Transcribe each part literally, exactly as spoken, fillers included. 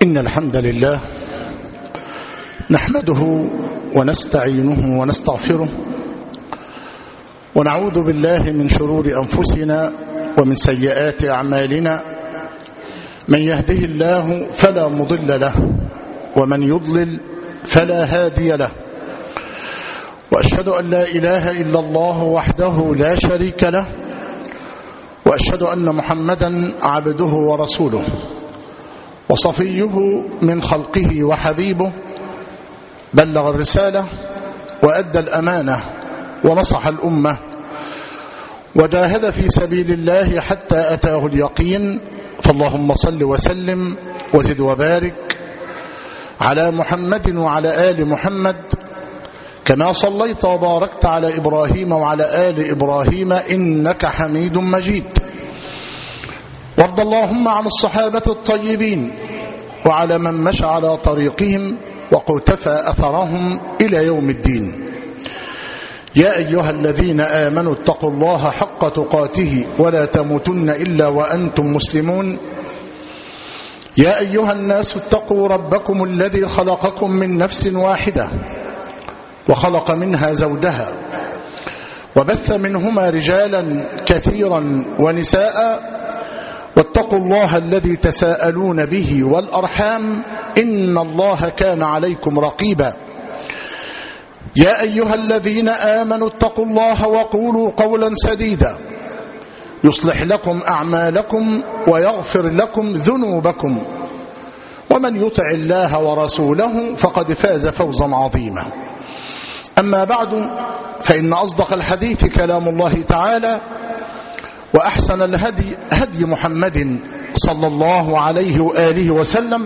إن الحمد لله نحمده ونستعينه ونستغفره ونعوذ بالله من شرور أنفسنا ومن سيئات أعمالنا. من يهده الله فلا مضل له ومن يضلل فلا هادي له، وأشهد أن لا إله إلا الله وحده لا شريك له، وأشهد أن محمدا عبده ورسوله وصفيه من خلقه وحبيبه، بلغ الرسالة وأدى الأمانة ونصح الأمة وجاهد في سبيل الله حتى أتاه اليقين. فاللهم صل وسلم وزد وبارك على محمد وعلى آل محمد كما صليت وباركت على إبراهيم وعلى آل إبراهيم إنك حميد مجيد. وارض اللهم عن الصحابة الطيبين وعلى من مشى على طريقهم وقتفى أثرهم إلى يوم الدين. يا أيها الذين آمنوا اتقوا الله حق تقاته ولا تموتن إلا وأنتم مسلمون. يا أيها الناس اتقوا ربكم الذي خلقكم من نفس واحدة وخلق منها زوجها وبث منهما رجالا كثيرا ونساء، واتقوا الله الذي تساءلون به والأرحام إن الله كان عليكم رقيبا. يا أيها الذين آمنوا اتقوا الله وقولوا قولا سديدا يصلح لكم أعمالكم ويغفر لكم ذنوبكم، ومن يطع الله ورسوله فقد فاز فوزا عظيما. أما بعد، فإن أصدق الحديث كلام الله تعالى، وأحسن الهدي هدي محمد صلى الله عليه وآله وسلم،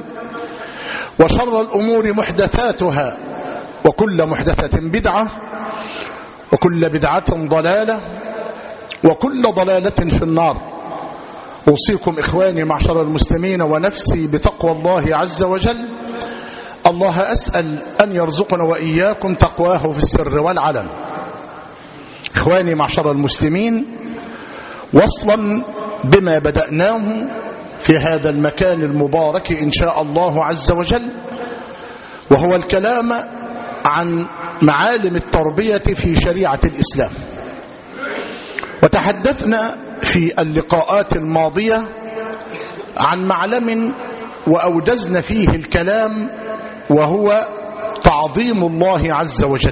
وشر الأمور محدثاتها، وكل محدثة بدعة، وكل بدعة ضلالة، وكل ضلالة في النار. أوصيكم إخواني معشر المسلمين ونفسي بتقوى الله عز وجل. الله أسأل أن يرزقنا وإياكم تقواه في السر والعلن. إخواني معشر المسلمين، وصلا بما بدأناه في هذا المكان المبارك إن شاء الله عز وجل، وهو الكلام عن معالم التربية في شريعة الإسلام. وتحدثنا في اللقاءات الماضية عن معلم وأوجزنا فيه الكلام، وهو تعظيم الله عز وجل.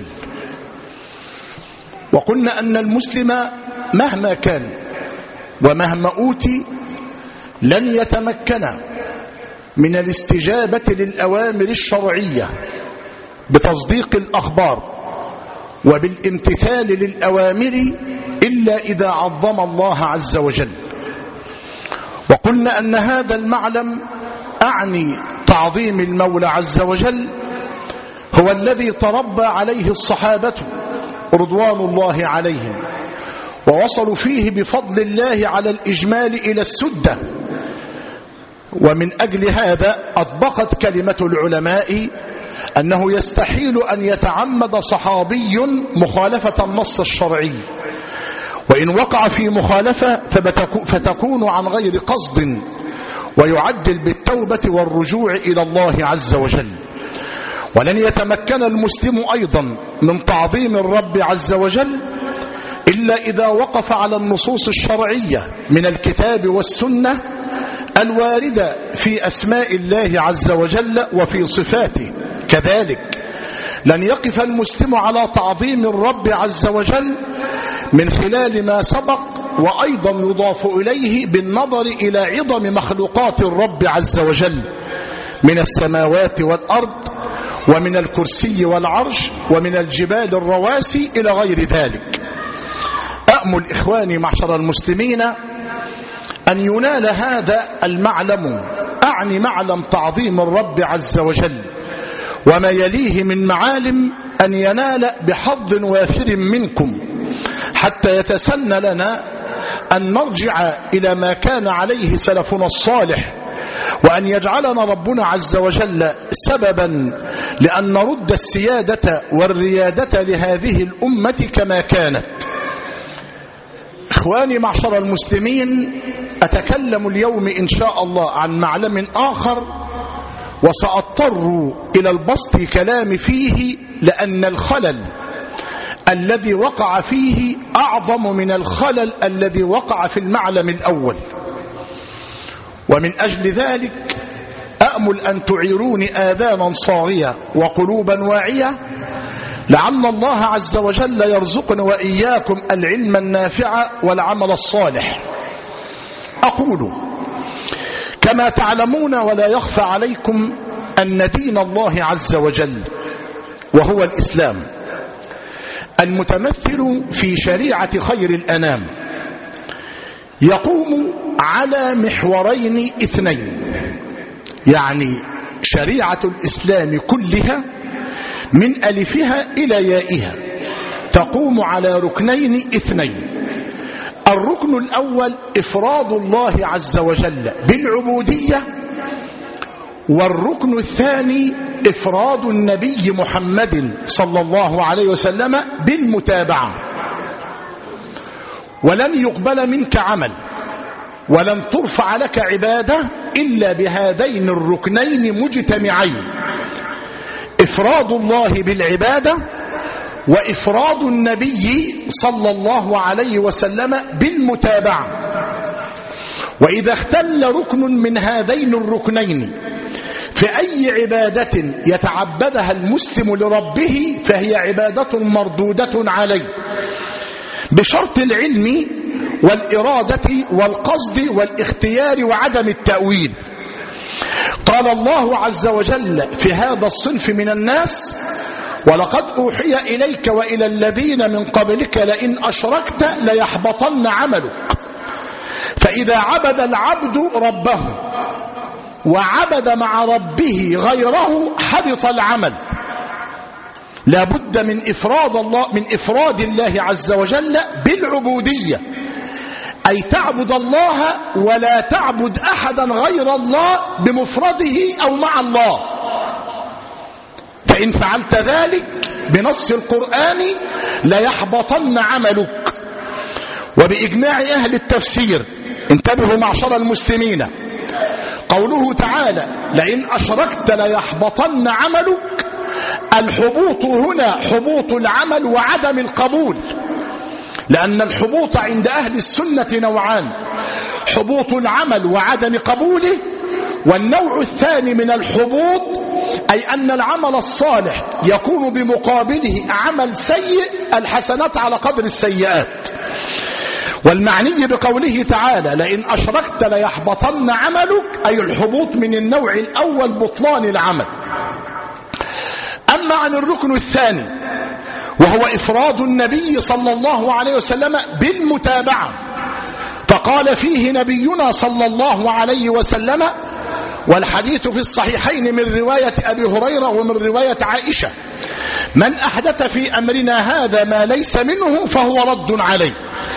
وقلنا أن المسلم مهما كان ومهما أوتي لن يتمكن من الاستجابة للأوامر الشرعية بتصديق الأخبار وبالامتثال للأوامر إلا إذا عظم الله عز وجل. وقلنا أن هذا المعلم أعني تعظيم المولى عز وجل هو الذي تربى عليه الصحابة رضوان الله عليهم، ووصلوا فيه بفضل الله على الإجمال إلى السدة. ومن أجل هذا أطبقت كلمة العلماء أنه يستحيل أن يتعمد صحابي مخالفة النص الشرعي، وإن وقع في مخالفة فتكون عن غير قصد، ويعجل بالتوبة والرجوع إلى الله عز وجل. ولن يتمكن المسلم أيضا من تعظيم الرب عز وجل إلا إذا وقف على النصوص الشرعية من الكتاب والسنة الواردة في أسماء الله عز وجل وفي صفاته. كذلك لن يقف المسلم على تعظيم الرب عز وجل من خلال ما سبق، وأيضا يضاف إليه بالنظر إلى عظم مخلوقات الرب عز وجل من السماوات والأرض، ومن الكرسي والعرش، ومن الجبال الرواسي إلى غير ذلك. أأمل إخواني معشر المسلمين أن ينال هذا المعلم، أعني معلم تعظيم الرب عز وجل وما يليه من معالم، أن ينال بحظ وافر منكم، حتى يتسنى لنا أن نرجع إلى ما كان عليه سلفنا الصالح، وأن يجعلنا ربنا عز وجل سببا لأن نرد السيادة والريادة لهذه الأمة كما كانت. إخواني معشر المسلمين، أتكلم اليوم إن شاء الله عن معلم آخر، وسأضطر إلى البسط كلام فيه، لأن الخلل الذي وقع فيه أعظم من الخلل الذي وقع في المعلم الأول. ومن أجل ذلك أأمل أن تعيروني آذانا صاغية وقلوبا واعية، لعل الله عز وجل يرزقنا وإياكم العلم النافع والعمل الصالح. أقول كما تعلمون ولا يخفى عليكم أن دين الله عز وجل وهو الإسلام المتمثل في شريعة خير الأنام يقوم على محورين اثنين، يعني شريعة الإسلام كلها من ألفها إلى يائها تقوم على ركنين اثنين. الركن الأول إفراد الله عز وجل بالعبودية، والركن الثاني إفراد النبي محمد صلى الله عليه وسلم بالمتابعة. ولن يقبل منك عمل ولن ترفع لك عبادة إلا بهذين الركنين مجتمعين: إفراد الله بالعبادة، وإفراد النبي صلى الله عليه وسلم بالمتابعة. وإذا اختل ركن من هذين الركنين في أي عبادة يتعبدها المسلم لربه فهي عبادة مردودة عليه، بشرط العلم والإرادة والقصد والاختيار وعدم التأويل. قال الله عز وجل في هذا الصنف من الناس: ولقد أوحي إليك وإلى الذين من قبلك لئن أشركت ليحبطن عملك. فإذا عبد العبد ربه وعبد مع ربه غيره حبط العمل. لا بد من إفراد الله من إفراد الله عز وجل بالعبودية، أي تعبد الله ولا تعبد أحدا غير الله بمفرده أو مع الله. فإن فعلت ذلك بنص القرآن ليحبطن عملك. وبإجماع أهل التفسير، انتبهوا معشر المسلمين، قوله تعالى لئن أشركت ليحبطن عملك، الحبوط هنا حبوط العمل وعدم القبول، لأن الحبوط عند أهل السنة نوعان: حبوط العمل وعدم قبوله، والنوع الثاني من الحبوط أي أن العمل الصالح يكون بمقابله عمل سيء، الحسنات على قدر السيئات. والمعني بقوله تعالى لئن أشركت ليحبطن عملك، أي الحبوط من النوع الأول بطلان العمل. أما عن الركن الثاني وهو إفراد النبي صلى الله عليه وسلم بالمتابعة، فقال فيه نبينا صلى الله عليه وسلم، والحديث في الصحيحين من رواية أبي هريرة ومن رواية عائشة: من أحدث في أمرنا هذا ما ليس منه فهو رد عليه.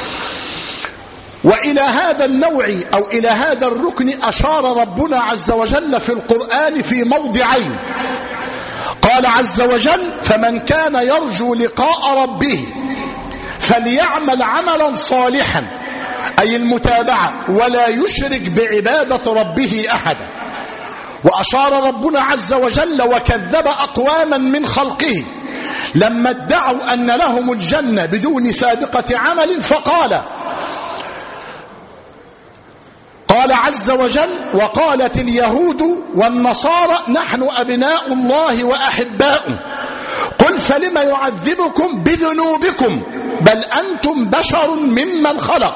وإلى هذا النوع أو إلى هذا الركن أشار ربنا عز وجل في القرآن في موضعين. قال عز وجل: فمن كان يرجو لقاء ربه فليعمل عملا صالحا، أي المتابعة، ولا يشرك بعبادة ربه أحدا. وأشار ربنا عز وجل وكذب أقواما من خلقه لما ادعوا أن لهم الجنة بدون سابقة عمل، فقال قال عز وجل: وقالت اليهود والنصارى نحن أبناء الله وأحباؤه، قل فلم يعذبكم بذنوبكم بل أنتم بشر ممن خلق.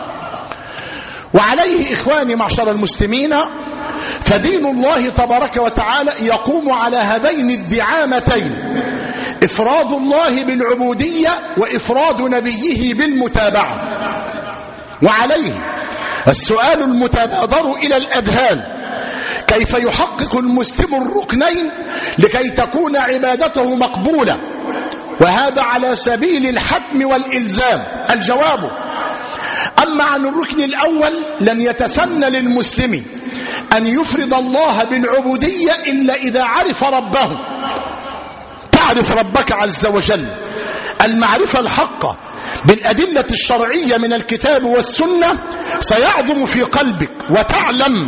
وعليه إخواني معشر المسلمين، فدين الله تبارك وتعالى يقوم على هذين الدعامتين: إفراد الله بالعبودية وإفراد نبيه بالمتابعة. وعليه السؤال المتبادر إلى الأذهان: كيف يحقق المسلم الركنين لكي تكون عبادته مقبولة؟ وهذا على سبيل الحتم والإلزام. الجواب: أما عن الركن الأول لن يتسنى للمسلم أن يفرد الله بالعبودية إلا إذا عرف ربه. تعرف ربك عز وجل المعرفة الحقة بالأدلة الشرعية من الكتاب والسنة، سيعظم في قلبك وتعلم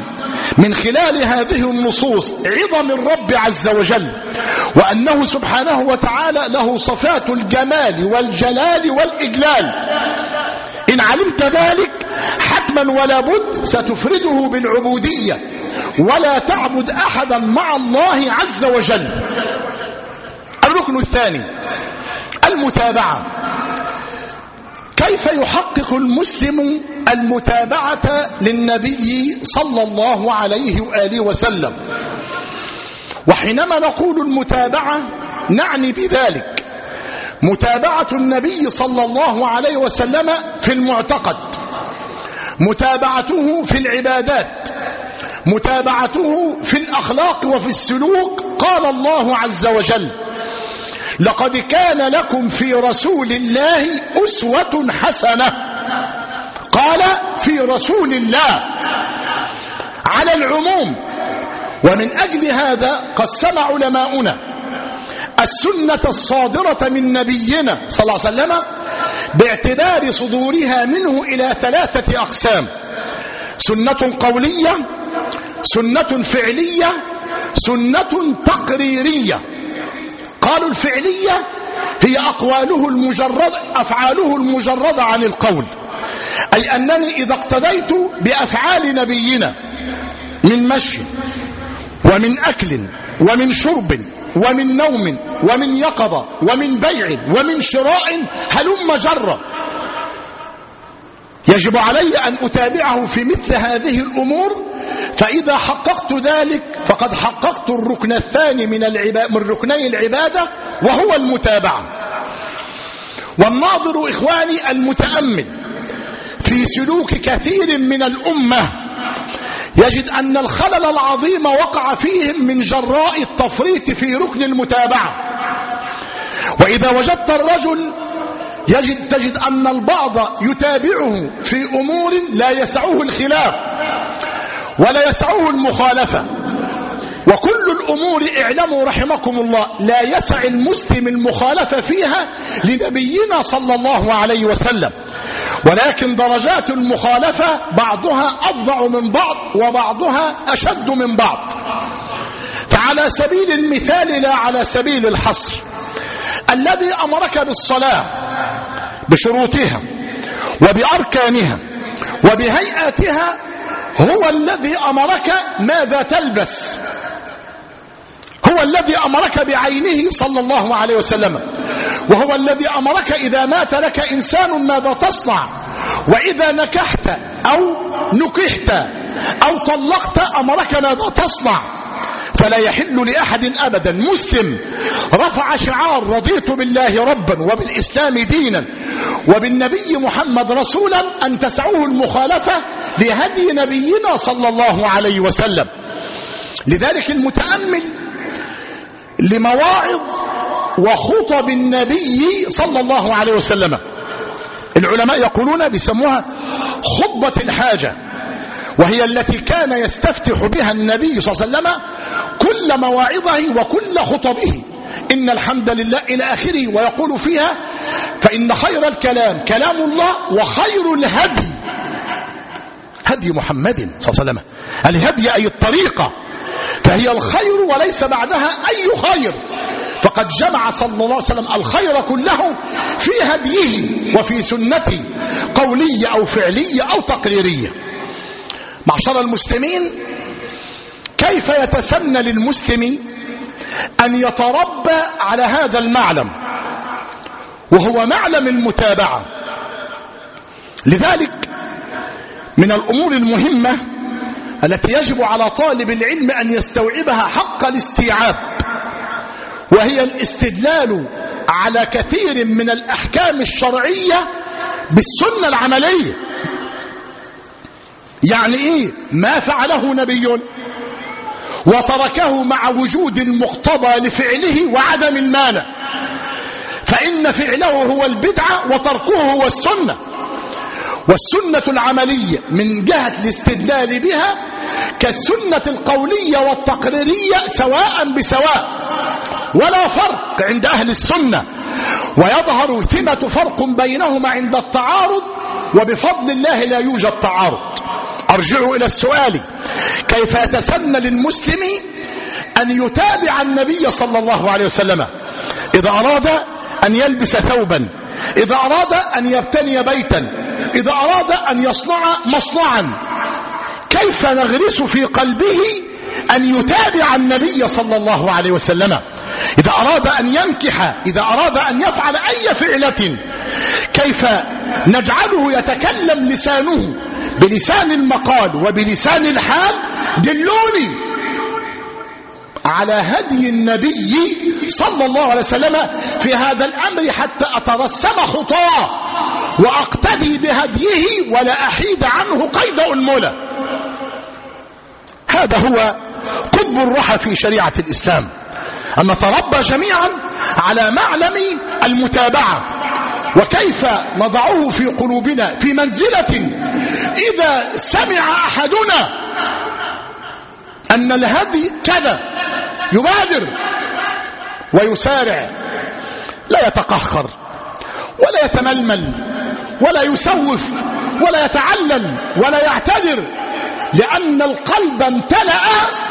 من خلال هذه النصوص عظم الرب عز وجل، وأنه سبحانه وتعالى له صفات الجمال والجلال والإجلال. إن علمت ذلك حتما ولا بد ستفرده بالعبودية، ولا تعبد أحدا مع الله عز وجل. الركن الثاني المتابعة. كيف يحقق المسلم المتابعة للنبي صلى الله عليه وآله وسلم؟ وحينما نقول المتابعة نعني بذلك متابعة النبي صلى الله عليه وسلم في المعتقد، متابعته في العبادات، متابعته في الأخلاق وفي السلوك. قال الله عز وجل: لقد كان لكم في رسول الله أسوة حسنة. قال في رسول الله على العموم. ومن أجل هذا قسم علماؤنا السنة الصادرة من نبينا صلى الله عليه وسلم باعتبار صدورها منه إلى ثلاثة أقسام: سنة قولية، سنة فعلية، سنة تقريرية. قالوا الفعلية هي أقواله المجرد أفعاله المجردة عن القول، أي أنني إذا اقتديت بأفعال نبينا من مشي ومن أكل ومن شرب ومن نوم ومن يقظة ومن بيع ومن شراء هلم جرة، يجب علي أن أتابعه في مثل هذه الأمور. فإذا حققت ذلك فقد حققت الركن الثاني من, العبا... من ركني العبادة، وهو المتابعة. والناظر إخواني المتأمل في سلوك كثير من الأمة يجد أن الخلل العظيم وقع فيهم من جراء التفريط في ركن المتابعة. وإذا وجدت الرجل يجد تجد أن البعض يتابعه في أمور لا يسعه الخلاف ولا يسعه المخالفة، وكل الأمور اعلموا رحمكم الله لا يسع المسلم المخالفة فيها لنبينا صلى الله عليه وسلم، ولكن درجات المخالفة بعضها أفظع من بعض وبعضها أشد من بعض. فعلى سبيل المثال لا على سبيل الحصر، الذي أمرك بالصلاة بشروطها وبأركانها وبهيئاتها هو الذي أمرك ماذا تلبس، هو الذي أمرك بعينه صلى الله عليه وسلم، وهو الذي أمرك إذا مات لك إنسان ماذا تصنع، وإذا نكحت أو نكحت أو طلقت أمرك ماذا تصنع. فلا يحل لأحد أبدا مسلم رفع شعار رضيت بالله ربا وبالإسلام دينا وبالنبي محمد رسولا أن تسعه المخالفة لهدي نبينا صلى الله عليه وسلم. لذلك المتأمل لمواعظ وخطب النبي صلى الله عليه وسلم، العلماء يقولون بيسموها خطبة الحاجة، وهي التي كان يستفتح بها النبي صلى الله عليه وسلم كل مواعظه وكل خطبه، إن الحمد لله إلى آخره، ويقول فيها فإن خير الكلام كلام الله وخير الهدي هدي محمد صلى الله عليه وسلم. الهدي أي الطريقة، فهي الخير وليس بعدها أي خير، فقد جمع صلى الله عليه وسلم الخير كله في هديه وفي سنته قولية أو فعلية أو تقريرية. معشر المسلمين، كيف يتسنى للمسلم أن يتربى على هذا المعلم وهو معلم المتابعة؟ لذلك من الأمور المهمة التي يجب على طالب العلم أن يستوعبها حق الاستيعاب، وهي الاستدلال على كثير من الأحكام الشرعية بالسنة العملية. يعني إيه؟ ما فعله نبي وتركه مع وجود المقتضى لفعله وعدم المانع، فإن فعله هو البدعة وتركه هو السنة. والسنة العملية من جهة الاستدلال بها كالسنة القولية والتقريرية سواء بسواء، ولا فرق عند أهل السنة، ويظهر ثمة فرق بينهما عند التعارض، وبفضل الله لا يوجد تعارض. أرجع إلى السؤال: كيف يتسنى للمسلم أن يتابع النبي صلى الله عليه وسلم إذا أراد أن يلبس ثوبا، إذا أراد أن يبتني بيتا، إذا أراد أن يصنع مصنعا؟ كيف نغرس في قلبه أن يتابع النبي صلى الله عليه وسلم إذا أراد أن ينكح، إذا أراد أن يفعل أي فعلة؟ كيف نجعله يتكلم لسانه بلسان المقال وبلسان الحال؟ دلوني على هدي النبي صلى الله عليه وسلم في هذا الأمر حتى أترسم خطاه وأقتدي بهديه ولا أحيد عنه قيد أنملة. هذا هو قطب الرحى في شريعة الإسلام، أن نتربى جميعا على معلم المتابعة، وكيف نضعه في قلوبنا في منزلة إذا سمع أحدنا أن الهدي كذا يبادر ويسارع، لا يتقهقر ولا يتململ ولا يسوف ولا يتعلل ولا يعتذر، لأن القلب امتلأ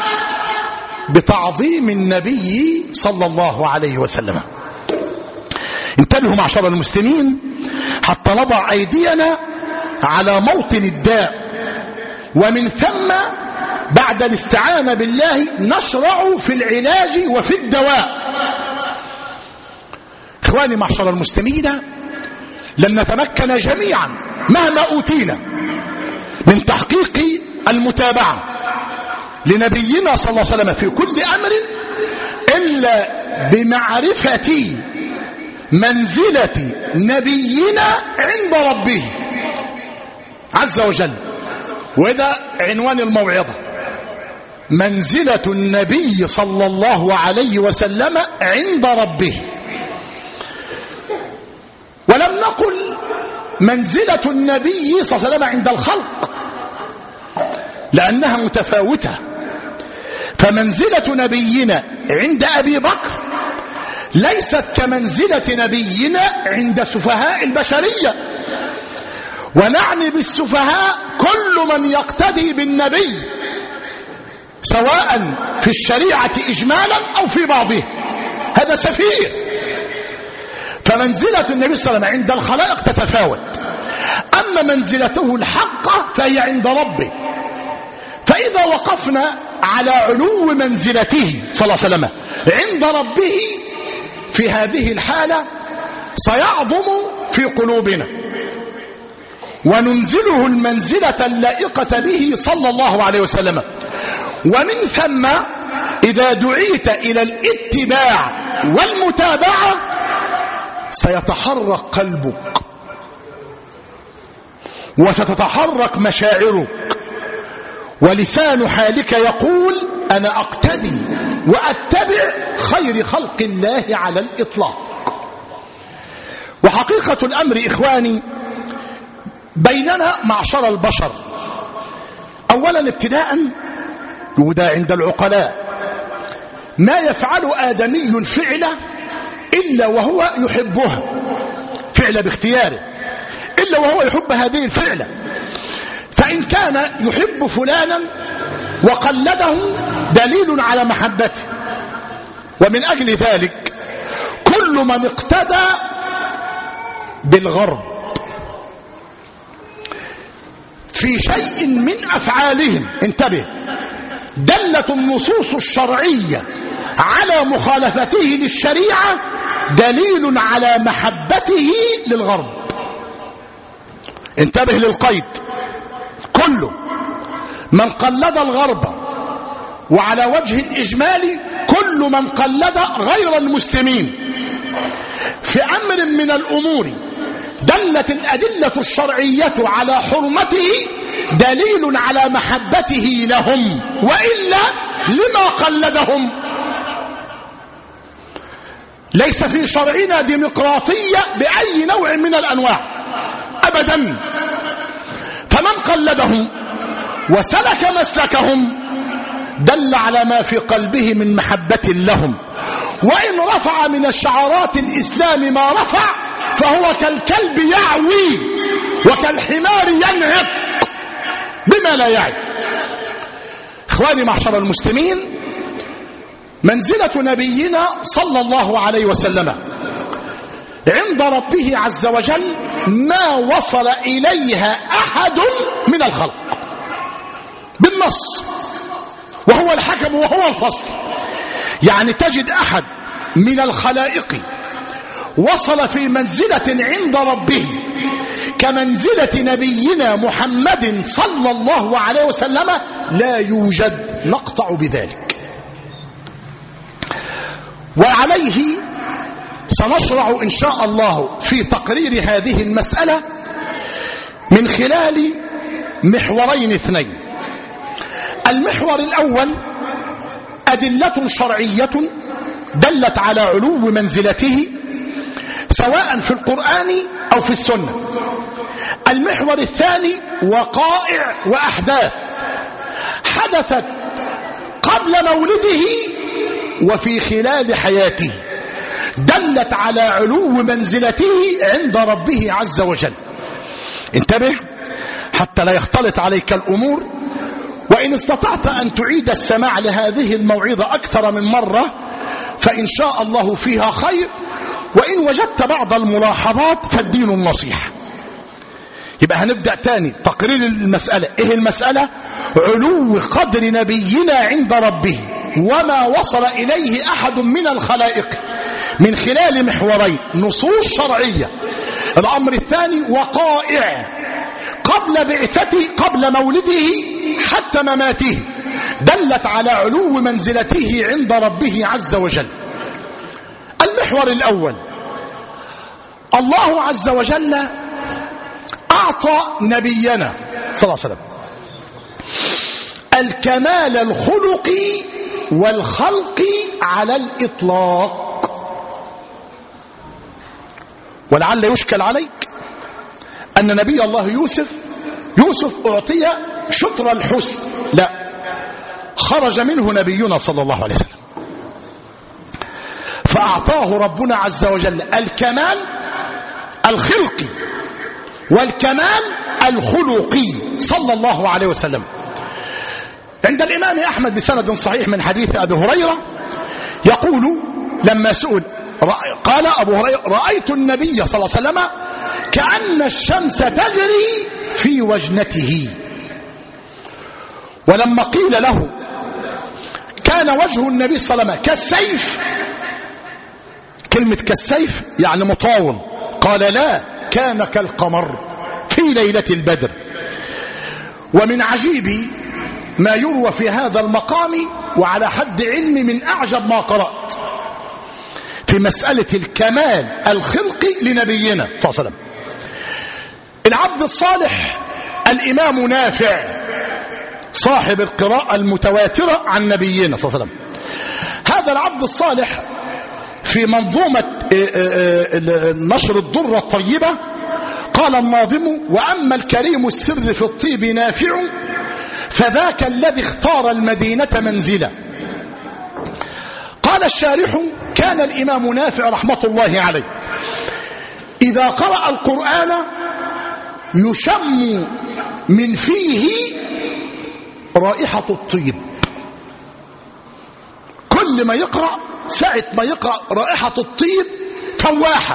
بتعظيم النبي صلى الله عليه وسلم. انتبهوا معشر المسلمين حتى نضع أيدينا على موطن الداء، ومن ثم بعد الاستعانة بالله نشرع في العلاج وفي الدواء. إخواني معشر المسلمين، لن نتمكن جميعا مهما أوتينا من تحقيق المتابعة لنبينا صلى الله عليه وسلم في كل أمر إلا بمعرفة منزلة نبينا عند ربه عز وجل. وإذا عنوان الموعظة: منزلة النبي صلى الله عليه وسلم عند ربه. ولم نقل منزلة النبي صلى الله عليه وسلم عند الخلق لأنها متفاوتة، فمنزلة نبينا عند أبي بكر ليست كمنزلة نبينا عند سفهاء البشرية، ونعني بالسفهاء كل من يقتدي بالنبي سواء في الشريعة إجمالا أو في بعضها، هذا سفيه. فمنزلة النبي صلى الله عليه وسلم عند الخلائق تتفاوت، أما منزلته الحقة فهي عند ربه. فإذا وقفنا على علو منزلته صلى الله عليه وسلم عند ربه في هذه الحالة سيعظم في قلوبنا، وننزله المنزلة اللائقة به صلى الله عليه وسلم. ومن ثم إذا دعيت إلى الاتباع والمتابعة سيتحرك قلبك وستتحرك مشاعرك، ولسان حالك يقول: أنا أقتدي وأتبع خير خلق الله على الإطلاق. وحقيقة الأمر إخواني بيننا معشر البشر، أولا ابتداء، وده عند العقلاء، ما يفعل آدمي فعلة إلا وهو يحبها، فعلة باختياره، إلا وهو يحب هذه الفعلة. فإن كان يحب فلانا وقلده دليل على محبته. ومن أجل ذلك كل من اقتدى بالغرب في شيء من أفعالهم، انتبه، دلت النصوص الشرعية على مخالفته للشريعة دليل على محبته للغرب. انتبه للقيد: كل من قلد الغرب، وعلى وجه الإجمال كل من قلد غير المسلمين في أمر من الأمور دلت الأدلة الشرعية على حرمته دليل على محبته لهم، وإلا لما قلدهم؟ ليس في شرعنا ديمقراطية بأي نوع من الأنواع أبدا. فمن قلدهم وسلك مسلكهم دل على ما في قلبه من محبة لهم، وإن رفع من الشعارات الإسلام ما رفع فهو كالكلب يعوي وكالحمار ينهق بما لا يعي. إخواني معشر المسلمين، منزلة نبينا صلى الله عليه وسلم عند ربه عز وجل ما وصل إليها أحد من الخلق بالنص، وهو الحكم وهو الفصل. يعني تجد أحد من الخلائق وصل في منزلة عند ربه كمنزلة نبينا محمد صلى الله عليه وسلم لا يوجد، نقطع بذلك. وعليه سنشرع إن شاء الله في تقرير هذه المسألة من خلال محورين اثنين. المحور الأول أدلة شرعية دلت على علو منزلته سواء في القرآن أو في السنة. المحور الثاني وقائع وأحداث حدثت قبل مولده وفي خلال حياته دلت على علو منزلته عند ربه عز وجل. انتبه حتى لا يختلط عليك الأمور، وإن استطعت أن تعيد السماع لهذه الموعظة أكثر من مرة فإن شاء الله فيها خير، وإن وجدت بعض الملاحظات فالدين النصيحة. يبقى هنبدأ تاني تقرير المسألة. إيه المسألة؟ علو قدر نبينا عند ربه وما وصل إليه أحد من الخلائق من خلال محورين: نصوص شرعية، الأمر الثاني وقائع قبل بعثته قبل مولده حتى مماته دلت على علو منزلته عند ربه عز وجل. المحور الأول: الله عز وجل أعطى نبينا صلى الله عليه وسلم الكمال الخلقي والخلقي على الإطلاق. ولعل يشكل عليك أن نبي الله يوسف يوسف أعطي شطر الحسن، لا، خرج منه نبينا صلى الله عليه وسلم فأعطاه ربنا عز وجل الكمال الخلقي والكمال الخلقي صلى الله عليه وسلم. عند الإمام أحمد بسند صحيح من حديث أبي هريرة يقول لما سئل قال أبو هريرة: رأيت النبي صلى الله عليه وسلم كأن الشمس تجري في وجنته. ولما قيل له كان وجه النبي صلى الله عليه وسلم كالسيف، كلمة كالسيف يعني مطاول، قال: لا، كان كالقمر في ليلة البدر. ومن عجيب ما يروى في هذا المقام وعلى حد علمي من أعجب ما قرأت في مسألة الكمال الخلقي لنبينا صلى الله عليه وسلم. العبد الصالح الإمام نافع صاحب القراءة المتواترة عن نبينا صلى الله عليه وسلم، هذا العبد الصالح في منظومة نشر الضرة الطيبة قال الناظم: وأما الكريم السر في الطيب نافع فذاك الذي اختار المدينة منزلا. قال الشارح: كان الإمام نافع رحمة الله عليه إذا قرأ القرآن يشم من فيه رائحة الطيب، كل ما يقرأ ساعة ما يقرأ رائحة الطيب فواحة.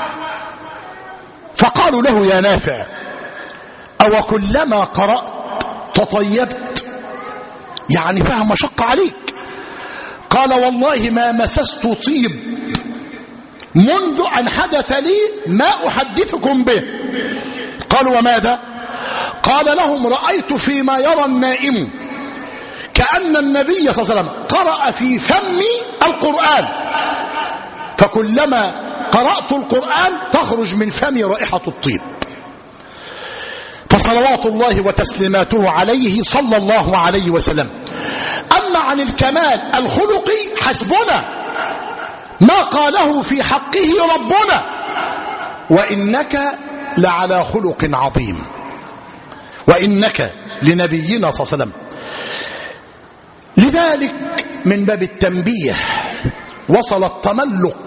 فقالوا له: يا نافع، أو كلما قرأت تطيبت؟ يعني فيها مشقة عليك. قال: والله ما مسست طيب منذ أن حدث لي ما أحدثكم به. قالوا: وماذا؟ قال لهم: رأيت فيما يرى النائم كأن النبي صلى الله عليه وسلم قرأ في فمي القرآن، فكلما قرأت القرآن تخرج من فمي رائحة الطيب. فصلوات الله وتسليماته عليه صلى الله عليه وسلم. أما عن الكمال الخلقي حسبنا ما قاله في حقه ربنا: وإنك لعلى خلق عظيم، وإنك لنبينا صلى الله عليه وسلم. لذلك من باب التنبيه وصل التملق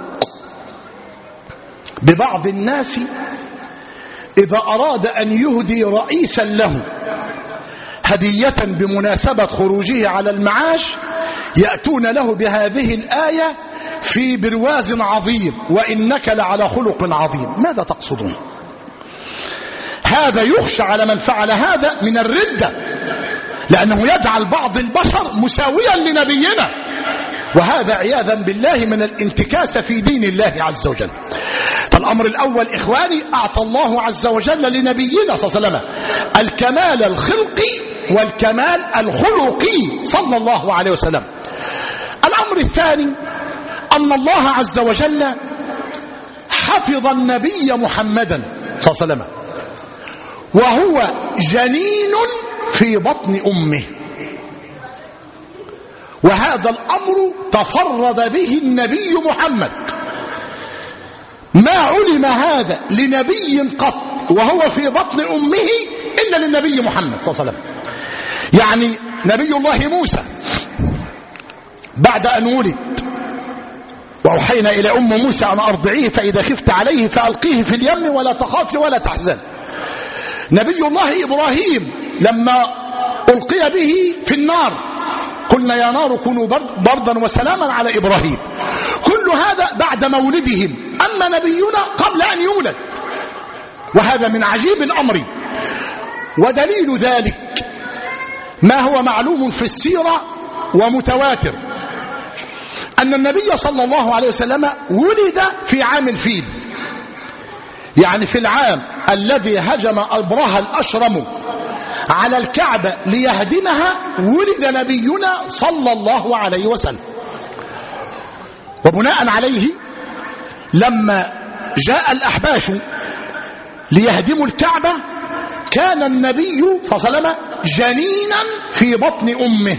ببعض الناس إذا أراد أن يهدي رئيسا له هدية بمناسبة خروجه على المعاش يأتون له بهذه الآية في برواز عظيم: وإنك لعلى خلق عظيم. ماذا تقصدون؟ هذا يخشى على من فعل هذا من الردة، لأنه يجعل بعض البشر مساويا لنبينا، وهذا عياذا بالله من الانتكاس في دين الله عز وجل. فالأمر الأول إخواني، أعطى الله عز وجل لنبينا صلى الله عليه وسلم الكمال الخلقي والكمال الخلقي صلى الله عليه وسلم. الأمر الثاني أن الله عز وجل حفظ النبي محمدا صلى الله عليه وسلم وهو جنين في بطن أمه، وهذا الأمر تفرد به النبي محمد. ما علم هذا لنبي قط وهو في بطن أمه إلا للنبي محمد صلى الله عليه وسلم. يعني نبي الله موسى بعد أن ولد وأوحينا إلى أم موسى أن أرضعيه فإذا خفت عليه فألقيه في اليم ولا تخافي ولا تحزن. نبي الله إبراهيم لما ألقي به في النار قلنا يا نار كونوا بردا وسلاما على إبراهيم. كل هذا بعد مولدهم، أما نبينا قبل أن يولد، وهذا من عجيب الأمر. ودليل ذلك ما هو معلوم في السيرة ومتواتر، أن النبي صلى الله عليه وسلم ولد في عام الفيل، يعني في العام الذي هجم أبرهة الأشرم على الكعبة ليهدمها ولد نبينا صلى الله عليه وسلم. وبناء عليه لما جاء الأحباش ليهدموا الكعبة كان النبي صلى الله عليه وسلم جنينا في بطن أمه،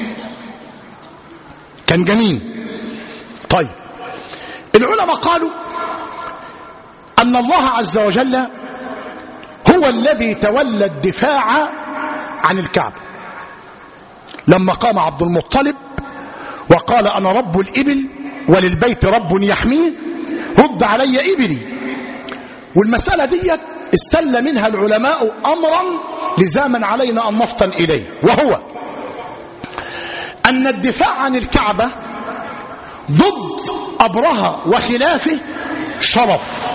كان جنين. طيب العلماء قالوا أن الله عز وجل هو الذي تولى الدفاع عن الكعبة لما قام عبد المطلب وقال أنا رب الإبل وللبيت رب يحميه رد علي إبلي. والمسألة دي استل منها العلماء أمرا لزاما علينا أن نفطن إليه، وهو أن الدفاع عن الكعبة ضد أبرهة وخلافه شرف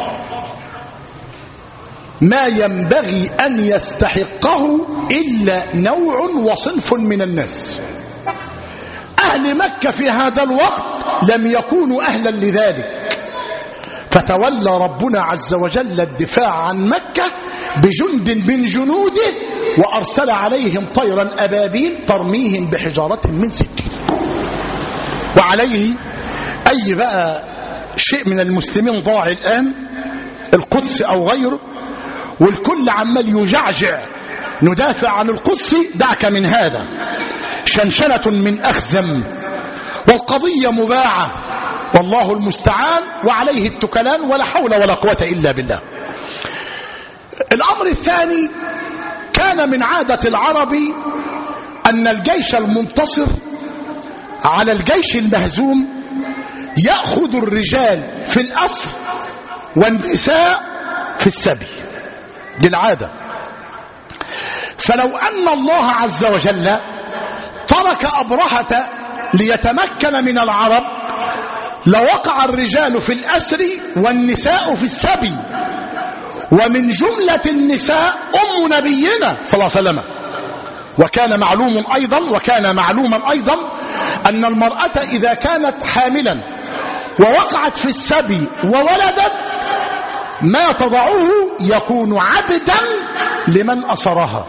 ما ينبغي أن يستحقه إلا نوع وصنف من الناس. أهل مكة في هذا الوقت لم يكونوا أهلا لذلك، فتولى ربنا عز وجل الدفاع عن مكة بجند من جنوده وأرسل عليهم طيرا أبابيل ترميهم بحجارة من سجيل. وعليه أي بقى شيء من المسلمين ضاع الآن، القدس أو غيره، والكل عمال يجعجع ندافع عن القدس، دعك من هذا، شنشنة من أخزم، والقضية مباعة والله المستعان وعليه التكلان ولا حول ولا قوة إلا بالله. الأمر الثاني، كان من عادة العرب أن الجيش المنتصر على الجيش المهزوم يأخذ الرجال في الأسر والنساء في السبي، دي العادة. فلو أن الله عز وجل ترك أبرهة ليتمكن من العرب لوقع الرجال في الأسر والنساء في السبي، ومن جملة النساء أم نبينا صلى الله عليه وسلم. وكان معلوم أيضا وكان معلوما أيضا أن المرأة إذا كانت حاملا ووقعت في السبي وولدت ما تضعه يكون عبدا لمن أسرها،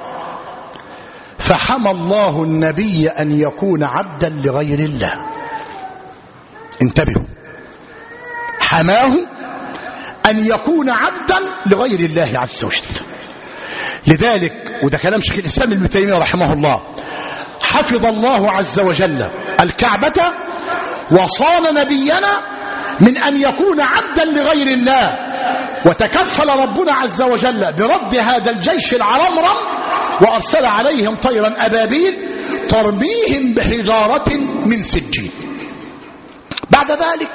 فحمى الله النبي أن يكون عبدا لغير الله. انتبهوا، حماه أن يكون عبدا لغير الله عز وجل. لذلك وده كلام شيخ الإسلام ابن تيمية رحمه الله، حفظ الله عز وجل الكعبة وصان نبينا من أن يكون عبدا لغير الله، وتكفل ربنا عز وجل برد هذا الجيش العرمرم وأرسل عليهم طيرا أبابيل ترميهم بحجارة من سجيل. بعد ذلك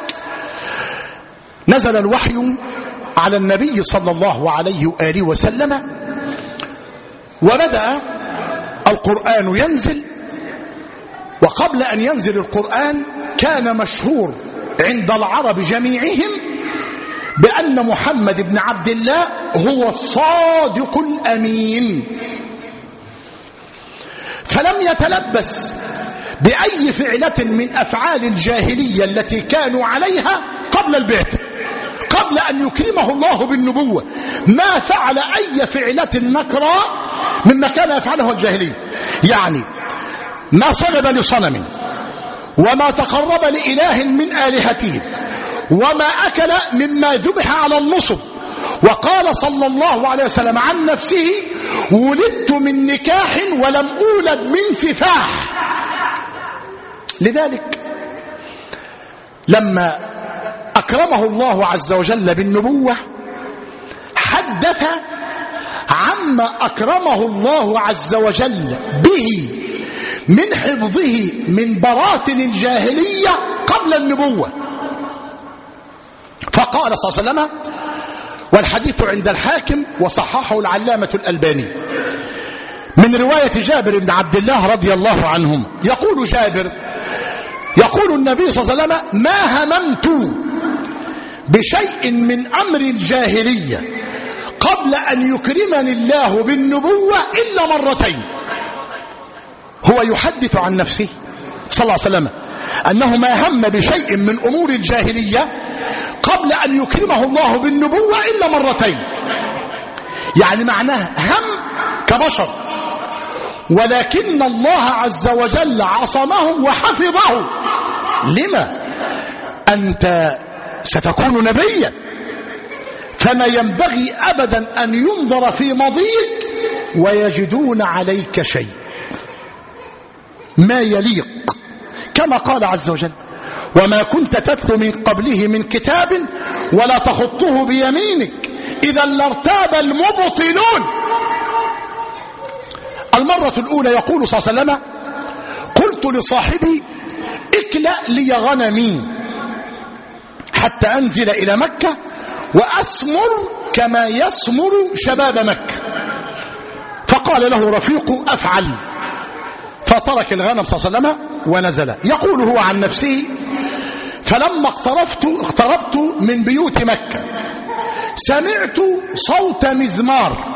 نزل الوحي على النبي صلى الله عليه وآله وسلم، وبدأ القرآن ينزل، وقبل أن ينزل القرآن كان مشهور عند العرب جميعهم بأن محمد بن عبد الله هو الصادق الأمين، فلم يتلبس بأي فعلة من أفعال الجاهلية التي كانوا عليها قبل البعثة، قبل أن يكرمه الله بالنبوة ما فعل أي فعلة نكراء مما كان يفعله الجاهلية. يعني ما سجد لصنم، وما تقرب لإله من آلهته، وما أكل مما ذبح على النصب. وقال صلى الله عليه وسلم عن نفسه: ولدت من نكاح ولم أولد من سفاح. لذلك لما أكرمه الله عز وجل بالنبوة حدث عما أكرمه الله عز وجل به من حفظه من براثن الجاهلية قبل النبوة، فقال صلى الله عليه وسلم، والحديث عند الحاكم وصححه العلامة الألباني، من رواية جابر بن عبد الله رضي الله عنهم، يقول جابر: يقول النبي صلى الله عليه وسلم: ما هممت بشيء من أمر الجاهلية قبل أن يكرمني الله بالنبوة إلا مرتين. هو يحدث عن نفسه صلى الله عليه وسلم أنه ما هم بشيء من أمور الجاهلية قبل أن يكرمه الله بالنبوة إلا مرتين. يعني معناه هم كبشر، ولكن الله عز وجل عصمه وحفظه. لما؟ أنت ستكون نبيا، فما ينبغي أبدا أن ينظر في ماضيك ويجدون عليك شيء ما يليق، كما قال عز وجل: وما كنت تتلو من قبله من كتاب ولا تخطه بيمينك إذا لارتاب المبطلون. المرة الأولى يقول صلى الله عليه وسلم: قلت لصاحبي: اكلأ لي غنمي حتى أنزل إلى مكة وأسمر كما يسمر شباب مكة. فقال له رفيق: أفعل. فترك الغنم صلى الله عليه وسلم ونزل. يقول هو عن نفسه: فلما اقتربت اقتربت من بيوت مكة سمعت صوت مزمار.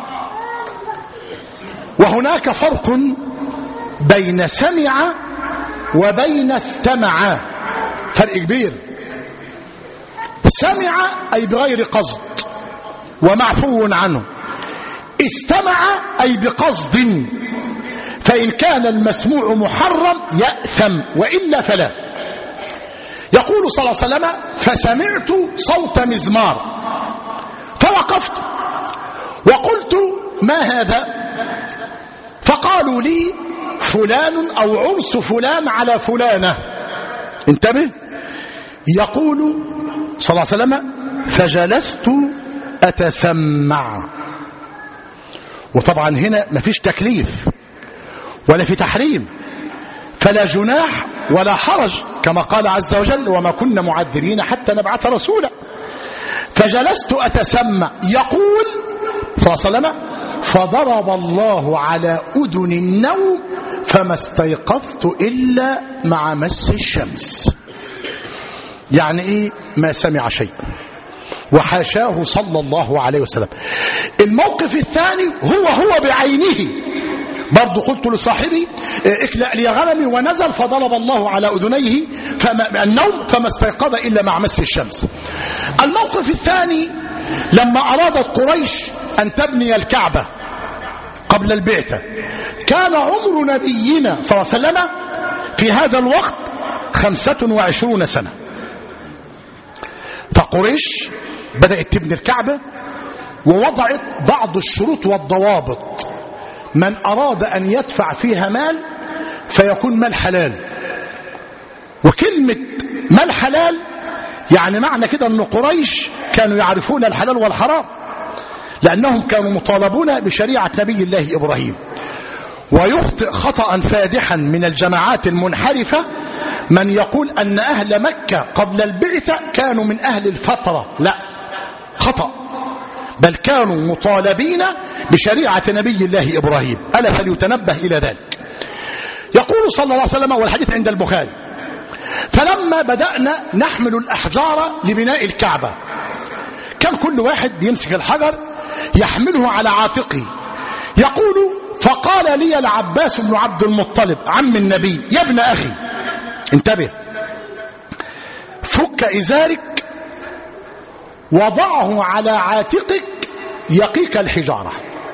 وهناك فرق بين سمع وبين استمع، فرق كبير. سمع أي بغير قصد ومعفو عنه، استمع أي بقصد، فإن كان المسموع محرم يأثم وإلا فلا. يقول صلى الله عليه وسلم: فسمعت صوت مزمار فوقفت وقلت: ما هذا؟ فقالوا لي: فلان أو عرس فلان على فلانة. انتبه، يقول صلى الله عليه وسلم: فجلست أتسمع. وطبعا هنا ما فيش تكليف ولا في تحريم، فلا جناح ولا حرج، كما قال عز وجل: وما كنا معذرين حتى نبعث رسولا. فجلست أتسمع. يقول صلى الله عليه وسلم: فضرب الله على أذن النوم فما استيقظت إلا مع مس الشمس. يعني إيه؟ ما سمع شيء، وحاشاه صلى الله عليه وسلم. الموقف الثاني هو هو بعينه، برضو قلت لصاحبي: اكلأ لي غنمي، ونزل فضرب الله على أذنيه فما النوم فما استيقظ إلا مع مس الشمس. الموقف الثاني لما أرادت قريش أن تبني الكعبة قبل البعثة، كان عمر نبينا صلى الله عليه وسلم في هذا الوقت خمسة وعشرون سنة. فقريش بدأت تبني الكعبة ووضعت بعض الشروط والضوابط: من أراد أن يدفع فيها مال فيكون مال حلال. وكلمة مال حلال يعني معنى كده أن قريش كانوا يعرفون الحلال والحرام، لأنهم كانوا مطالبون بشريعة نبي الله إبراهيم. ويخطئ خطأ فادحا من الجماعات المنحرفة من يقول أن أهل مكة قبل البعثة كانوا من أهل الفترة. لا، خطأ. بل كانوا مطالبين بشريعة نبي الله إبراهيم، ألا فليتنبه إلى ذلك. يقول صلى الله عليه وسلم، والحديث عند البخاري: فلما بدأنا نحمل الأحجار لبناء الكعبة، كان كل واحد بيمسك الحجر يحمله على عاتقه. يقول: فقال لي العباس بن عبد المطلب عم النبي: يا ابن أخي انتبه، فك إزارك وضعه على عاتقك يقيك الحجارة.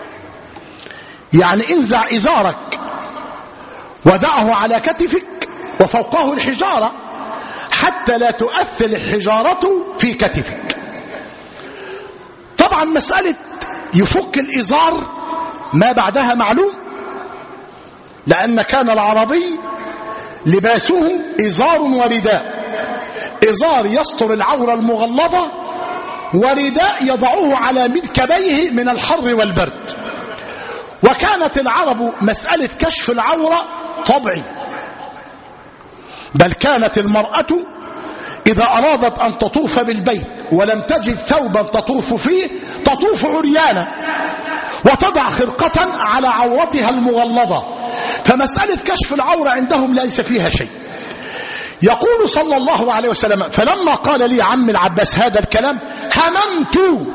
يعني انزع إزارك ودعه على كتفك وفوقه الحجارة حتى لا تؤثر الحجارة في كتفك. طبعا مسألة يفك الإزار ما بعدها معلوم، لأن كان العربي لباسه إزار ورداء، إزار يستر العورة المغلظة، ورداء يضعه على منكبيه من الحر والبرد. وكانت العرب مسألة كشف العورة طبعي، بل كانت المرأة إذا أرادت أن تطوف بالبيت ولم تجد ثوبا تطوف فيه تطوف عريانة وتضع خرقة على عورتها المغلظة، فمسألة كشف العورة عندهم ليس فيها شيء. يقول صلى الله عليه وسلم: فلما قال لي عم العباس هذا الكلام هممت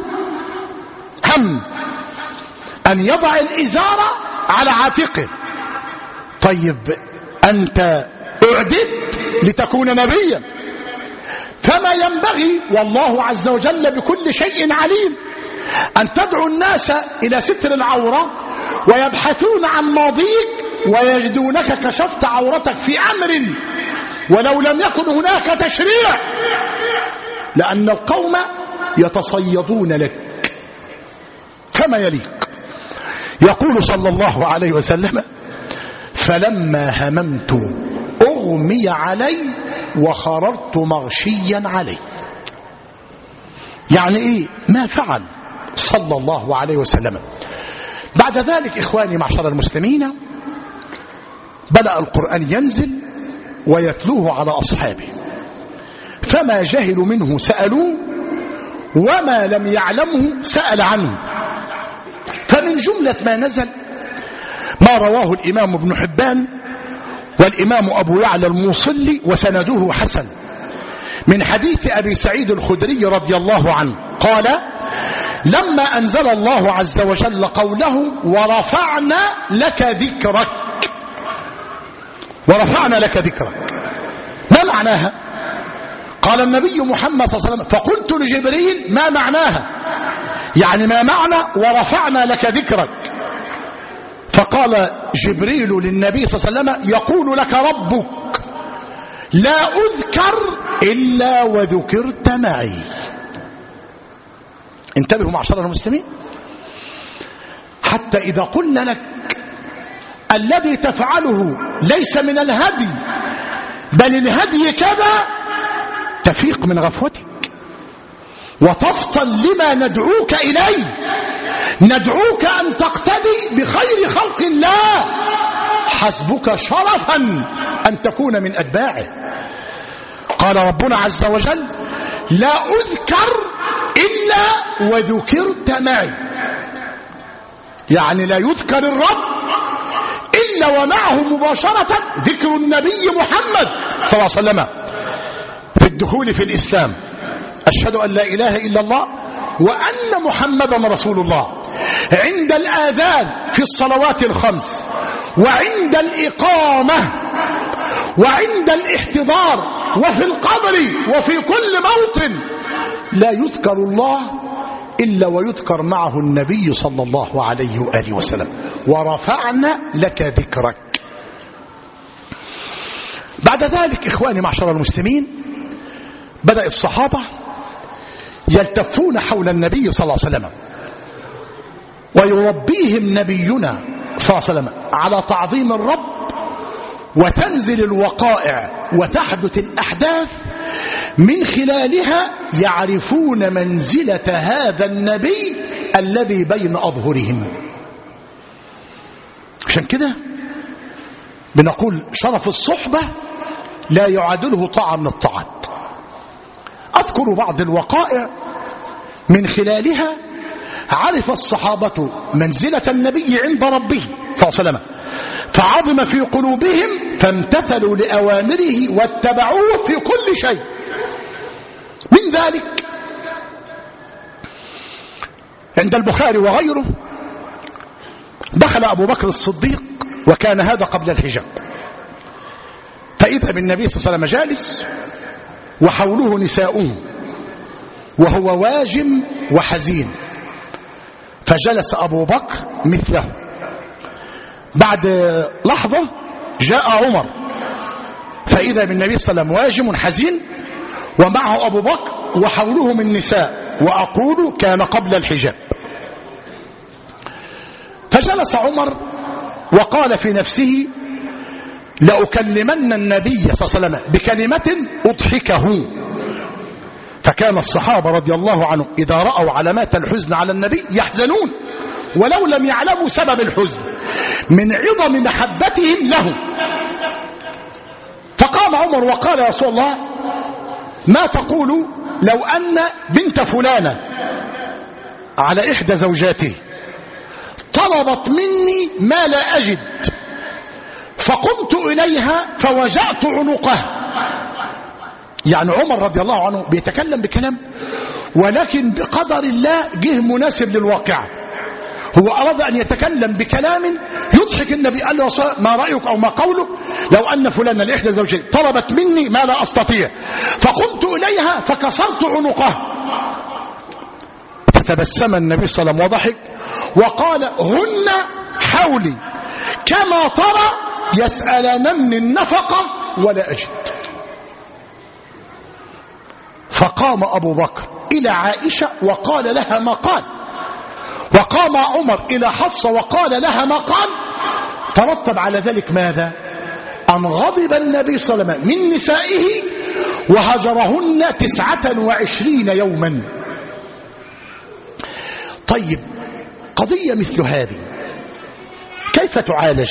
هم أن يضع الإزار على عاتقه. طيب أنت أعددت لتكون نبيا، فما ينبغي والله عز وجل بكل شيء عليم أن تدعو الناس إلى ستر العورة ويبحثون عن ماضيك ويجدونك كشفت عورتك في أمر ولو لم يكن هناك تشريع، لأن القوم يتصيدون لك كما يليق. يقول صلى الله عليه وسلم: فلما هممت أغمي علي وخررت مغشيا علي. يعني إيه؟ ما فعل صلى الله عليه وسلم. بعد ذلك إخواني معشر المسلمين بدأ القرآن ينزل ويتلوه على أصحابه، فما جهلوا منه سألوه وما لم يعلمه سأل عنه. فمن جملة ما نزل ما رواه الإمام ابن حبان والإمام أبو يعلى الموصلي وسنده حسن من حديث أبي سعيد الخدري رضي الله عنه قال: لما أنزل الله عز وجل قوله: ورفعنا لك ذكرك، ورفعنا لك ذكرك، ما معناها؟ قال النبي محمد صلى الله عليه وسلم: فقلت لجبريل: ما معناها؟ يعني ما معنى ورفعنا لك ذكرك؟ فقال جبريل للنبي صلى الله عليه وسلم: يقول لك ربك: لا أذكر إلا وذكرت معي. انتبهوا معشر المسلمين، حتى إذا قلنا لك الذي تفعله ليس من الهدي بل الهدي كذا، تفيق من غفوتك وتفطن لما ندعوك إليه. ندعوك أن تقتدي بخير خلق الله، حسبك شرفا أن تكون من أتباعه. قال ربنا عز وجل: لا أذكر إلا وذكرت معي، يعني لا يذكر الرب إلا ومعه مباشرة ذكر النبي محمد صلى الله عليه وسلم في الدخول في الإسلام: أشهد أن لا إله إلا الله وأن محمدا رسول الله، عند الآذان في الصلوات الخمس، وعند الإقامة، وعند الاحتضار، وفي القبر، وفي كل موطن لا يذكر الله إلا ويذكر معه النبي صلى الله عليه وآله وسلم. ورفعنا لك ذكرك. بعد ذلك إخواني معشر المسلمين بدأ الصحابة يلتفون حول النبي صلى الله عليه وسلم، ويربيهم نبينا صلى الله عليه وسلم على تعظيم الرب، وتنزل الوقائع وتحدث الأحداث من خلالها يعرفون منزلة هذا النبي الذي بين أظهرهم. عشان كده بنقول شرف الصحبة لا يعادله طاعة من الطاعات. أذكر بعض الوقائع من خلالها عرف الصحابة منزلة النبي عند ربه صلى الله عليه وسلم فعظم في قلوبهم فامتثلوا لأوامره واتبعوه في كل شيء. من ذلك عند البخاري وغيره دخل أبو بكر الصديق وكان هذا قبل الحجاب، فإذا بالنبي صلى الله عليه وسلم جالس وحوله نساؤه وهو واجم وحزين، فجلس أبو بكر مثله. بعد لحظة جاء عمر فإذا بالنبي صلى الله عليه وسلم واجم حزين ومعه أبو بكر وحوله من نساء، وأقول كان قبل الحجاب. فجلس عمر وقال في نفسه لأكلمن النبي صلى الله عليه وسلم بكلمة أضحكه. فكان الصحابة رضي الله عنهم إذا رأوا علامات الحزن على النبي يحزنون ولو لم يعلموا سبب الحزن من عظم محبتهم له. فقام عمر وقال يا رسول الله ما تقول لو أن بنت فلانة على إحدى زوجاته طلبت مني ما لا أجد فقمت إليها فوجعت عنقها. يعني عمر رضي الله عنه بيتكلم بكلام ولكن بقدر الله جه مناسب للواقع. هو أراد أن يتكلم بكلام يضحك النبي، قال له ما رأيك أو ما قولك لو أن فلان لإحدى زوجتي طلبت مني ما لا أستطيع فقمت إليها فكسرت عنقها. فتبسم النبي صلى الله عليه وسلم وضحك وقال هن حولي كما ترى يسألنني النفقة ولا أجد. فقام أبو بكر إلى عائشة وقال لها ما قال، وقام عمر إلى حفصة وقال لها ما قال. ترتب على ذلك ماذا؟ أن غضب النبي صلى الله عليه وسلم من نسائه وهجرهن تسعة وعشرين يوما. طيب قضية مثل هذه كيف تعالج؟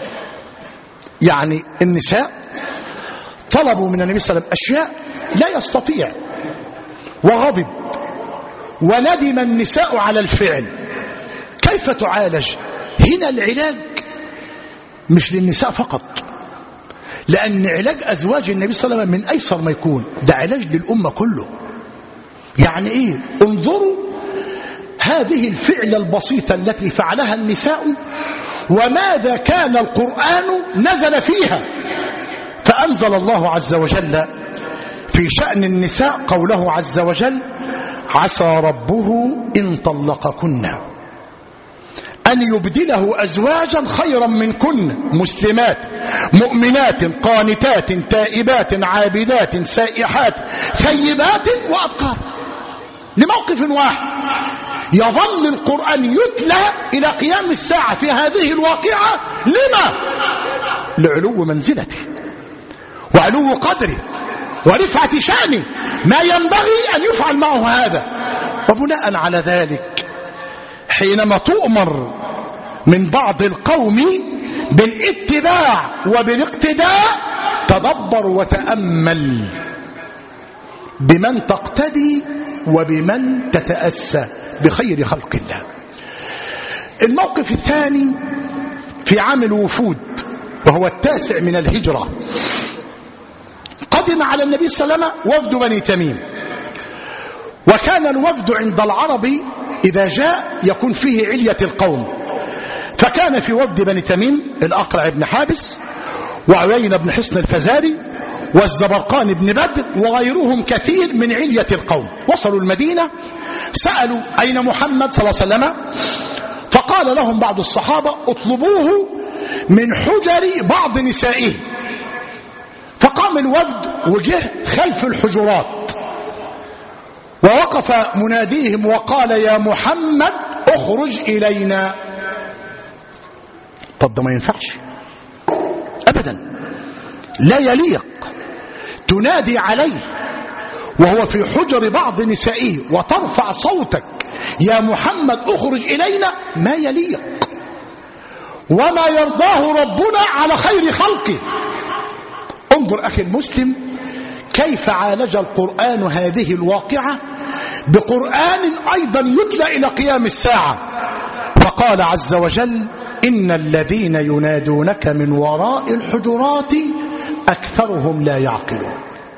يعني النساء طلبوا من النبي صلى الله عليه وسلم أشياء لا يستطيع وغضب وندم النساء على الفعل، كيف تعالج؟ هنا العلاج مش للنساء فقط، لأن علاج أزواج النبي صلى الله عليه وسلم من أيسر ما يكون، ده علاج للأمة كله. يعني إيه؟ انظروا هذه الفعلة البسيطة التي فعلها النساء وماذا كان القرآن نزل فيها. فأنزل الله عز وجل في شأن النساء قوله عز وجل عسى ربه إن طلقكن أن يبدله أزواجا خيرا منكن مسلمات مؤمنات قانتات تائبات عابدات سائحات ثيبات وأبكار. لموقف واحد يظل القرآن يتلى إلى قيام الساعة في هذه الواقعة. لما؟ لعلو منزلته وعلو قدره ورفعة شأنه، ما ينبغي أن يفعل معه هذا. وبناء على ذلك حينما تؤمر من بعض القوم بالاتباع وبالاقتداء تدبر وتأمل بمن تقتدي وبمن تتأسى بخير خلق الله. الموقف الثاني في عام الوفود وهو التاسع من الهجرة، قدم على النبي صلى الله عليه وسلم وفد بني تميم، وكان الوفد عند العرب إذا جاء يكون فيه علية القوم. فكان في وفد بني تميم الأقرع بن حابس وعيين بن حصن الفزاري والزبرقان بن بدر وغيرهم كثير من علية القوم. وصلوا المدينة سألوا أين محمد صلى الله عليه وسلم، فقال لهم بعض الصحابة اطلبوه من حجر بعض نسائه. فقام الوفد وجه خلف الحجرات ووقف مناديهم وقال يا محمد اخرج إلينا. طب ده ما ينفعش أبدا، لا يليق تنادي عليه وهو في حجر بعض نسائه وترفع صوتك يا محمد اخرج إلينا، ما يليق وما يرضاه ربنا على خير خلقه. انظر أخي المسلم كيف عالج القرآن هذه الواقعة بقرآن أيضا يتلى إلى قيام الساعة. فقال عز وجل: إن الذين ينادونك من وراء الحجرات أكثرهم لا يعقلون.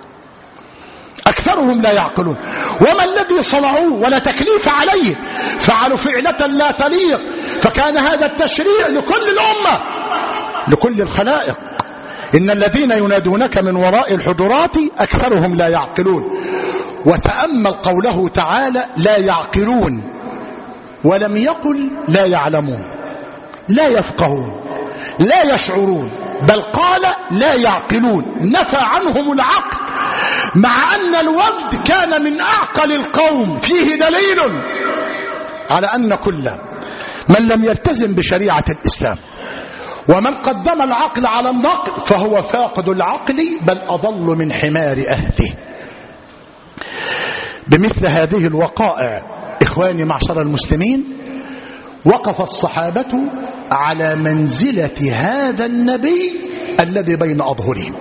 أكثرهم لا يعقلون. وما الذي صنعوه ولا تكليف عليه، فعلوا فعلة لا تليق، فكان هذا التشريع لكل الأمة لكل الخلائق. إن الذين ينادونك من وراء الحجرات أكثرهم لا يعقلون. وتأمل قوله تعالى: لا يعقلون، ولم يقل لا يعلمون، لا يفقهون، لا يشعرون، بل قال لا يعقلون، نفى عنهم العقل، مع أن الوفد كان من أعقل القوم. فيه دليل على أن كل من لم يلتزم بشريعة الإسلام ومن قدم العقل على النقل فهو فاقد العقل، بل أضل من حمار أهله. بمثل هذه الوقائع إخواني معشر المسلمين وقف الصحابة على منزلة هذا النبي الذي بين أظهرهم،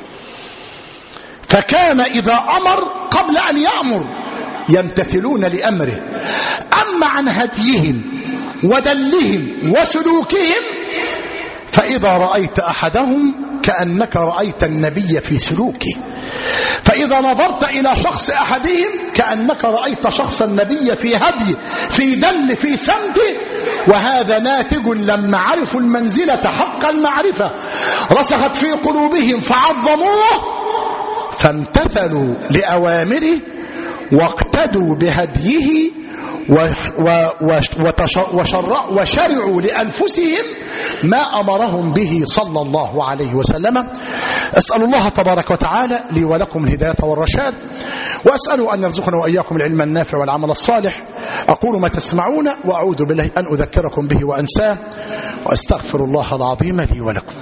فكان إذا أمر قبل أن يأمر يمتثلون لأمره. أما عن هديهم ودلهم وسلوكهم فإذا رأيت أحدهم كأنك رأيت النبي في سلوكه، فإذا نظرت إلى شخص أحدهم كأنك رأيت شخص النبي في هدي، في دل، في سمته. وهذا ناتج لما عرفوا المنزلة حق المعرفة رسخت في قلوبهم فعظموه فامتثلوا لأوامره واقتدوا بهديه وشرعوا لأنفسهم ما أمرهم به صلى الله عليه وسلم. أسأل الله تبارك وتعالى لي ولكم الهداية والرشاد، وأسأل أن يرزقنا وإياكم العلم النافع والعمل الصالح. أقول ما تسمعون وأعوذ بالله أن أذكركم به وأنساه، وأستغفر الله العظيم لي ولكم.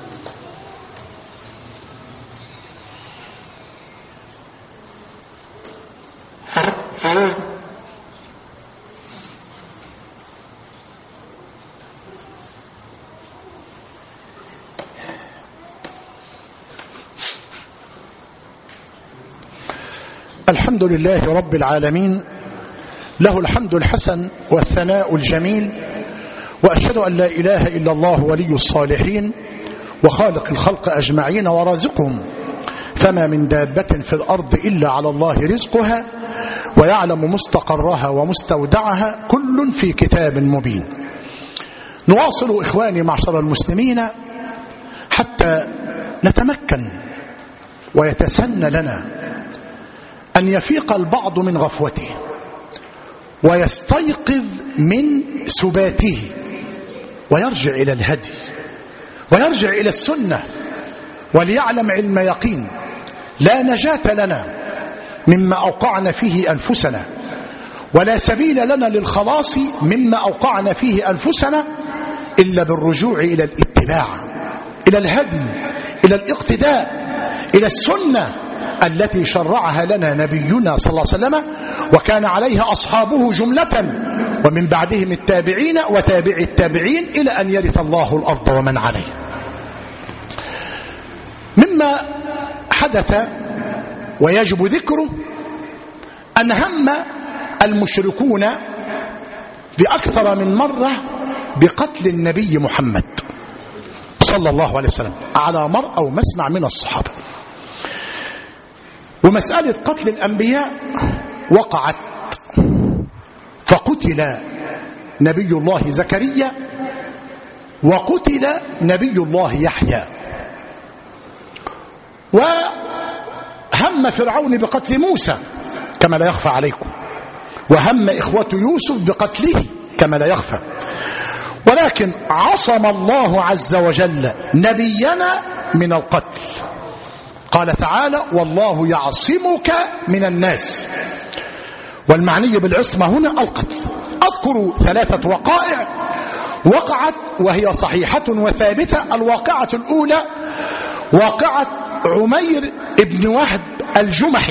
الحمد لله رب العالمين، له الحمد الحسن والثناء الجميل، وأشهد أن لا إله إلا الله ولي الصالحين وخالق الخلق أجمعين ورازقهم، فما من دابة في الأرض إلا على الله رزقها ويعلم مستقرها ومستودعها، كل في كتاب مبين. نواصل إخواني معشر المسلمين حتى نتمكن ويتسنى لنا أن يفيق البعض من غفوته ويستيقظ من سباته ويرجع إلى الهدي ويرجع إلى السنة، وليعلم علم يقين لا نجاة لنا مما أوقعنا فيه أنفسنا، ولا سبيل لنا للخلاص مما أوقعنا فيه أنفسنا إلا بالرجوع إلى الاتباع، إلى الهدي، إلى الاقتداء، إلى السنة التي شرعها لنا نبينا صلى الله عليه وسلم وكان عليها أصحابه جملة، ومن بعدهم التابعين وتابع التابعين إلى أن يرث الله الأرض ومن عليها. مما حدث ويجب ذكره أن هم المشركون بأكثر من مرة بقتل النبي محمد صلى الله عليه وسلم على مرء أو مسمع من الصحابة. ومسألة قتل الأنبياء وقعت، فقتل نبي الله زكريا وقتل نبي الله يحيى، وهم فرعون بقتل موسى كما لا يخفى عليكم، وهم إخوة يوسف بقتله كما لا يخفى، ولكن عصم الله عز وجل نبينا من القتل. قال تعالى: والله يعصمك من الناس، والمعني بالعصمة هنا القتل. أذكر ثلاثة وقائع وقعت وهي صحيحة وثابتة. الواقعة الأولى واقعة عمير ابن وهب الجمحي.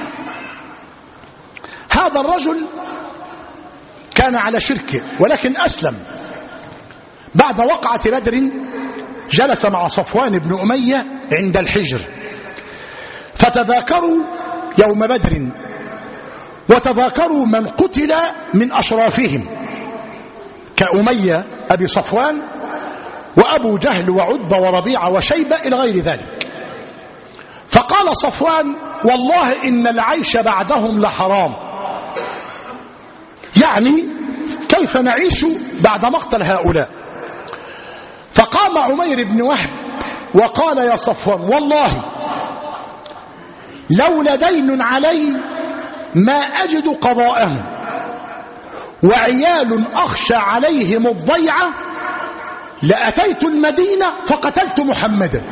هذا الرجل كان على شركه ولكن أسلم بعد وقعة بدر. جلس مع صفوان بن أمية عند الحجر فتذاكروا يوم بدر، وتذاكروا من قتل من أشرافهم كأمية أبي صفوان وأبو جهل وعتبة وربيعة وشيبة إلى غير ذلك. فقال صفوان: والله إن العيش بعدهم لحرام، يعني كيف نعيش بعد مقتل هؤلاء؟ فقام عمير بن وهب وقال: يا صفوان، والله لو لدين علي ما أجد قضاءهم، وعيال أخشى عليهم الضيعة، لأتيت المدينة فقتلت محمدا.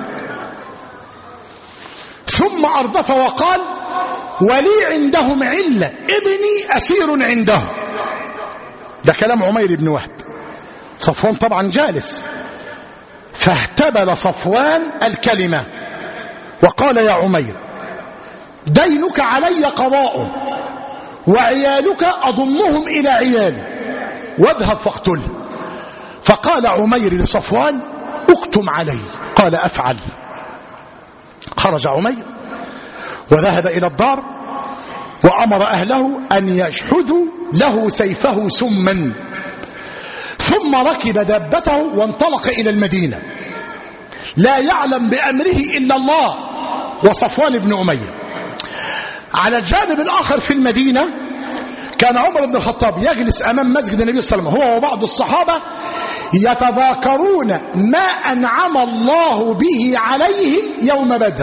ثم أردف وقال: ولي عندهم علة، ابني أسير عندهم. ده كلام عمير بن وهب. صفوان طبعا جالس، فاهتبل صفوان الكلمة وقال: يا عمير، دينك علي قضاء، وعيالك أضمهم إلى عيالي، واذهب فاقتله. فقال عمير لصفوان: اكتم علي. قال: أفعل. خرج عمير وذهب إلى الدار وأمر أهله أن يشحذوا له سيفه سما، ثم ركب دابته وانطلق إلى المدينة، لا يعلم بأمره إلا الله وصفوان بن أمية. على الجانب الآخر في المدينة كان عمر بن الخطاب يجلس أمام مسجد النبي صلى الله عليه وسلم هو وبعض الصحابة يتذاكرون ما أنعم الله به عليهم يوم بدر.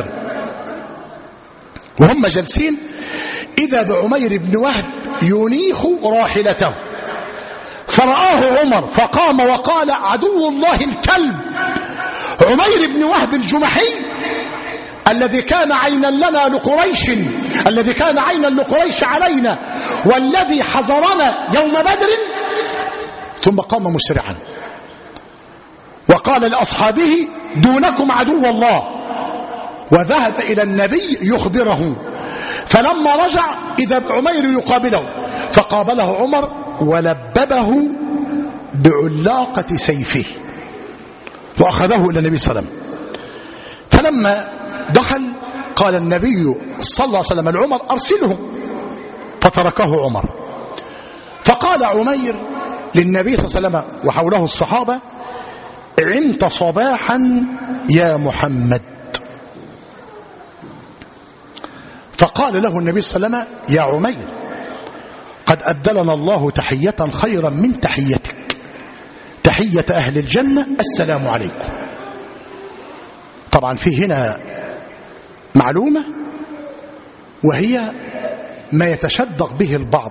وهم جالسين إذا بعمير بن وهب ينيخ راحلته، فرآه عمر فقام وقال: عدو الله الكلب عمير بن وهب الجمحي الذي كان عينا لنا لقريش، الذي كان عينا لقريش علينا، والذي حذرنا يوم بدر. ثم قام مسرعا وقال لأصحابه: دونكم عدو الله، وذهب إلى النبي يخبره. فلما رجع إذا عمير يقابله، فقابله عمر ولببه بعلاقة سيفه وأخذه إلى النبي صلى الله عليه وسلم. فلما دخل قال النبي صلى الله عليه وسلم لعمر: أرسله. فتركه عمر. فقال عمير للنبي صلى الله عليه وسلم وحوله الصحابة: عمت صباحا يا محمد. فقال له النبي صلى الله عليه وسلم: يا عمير، قد أبدلنا الله تحية خيرا من تحيتك، تحية أهل الجنة، السلام عليكم. طبعا في هنا معلومة، وهي ما يتشدق به البعض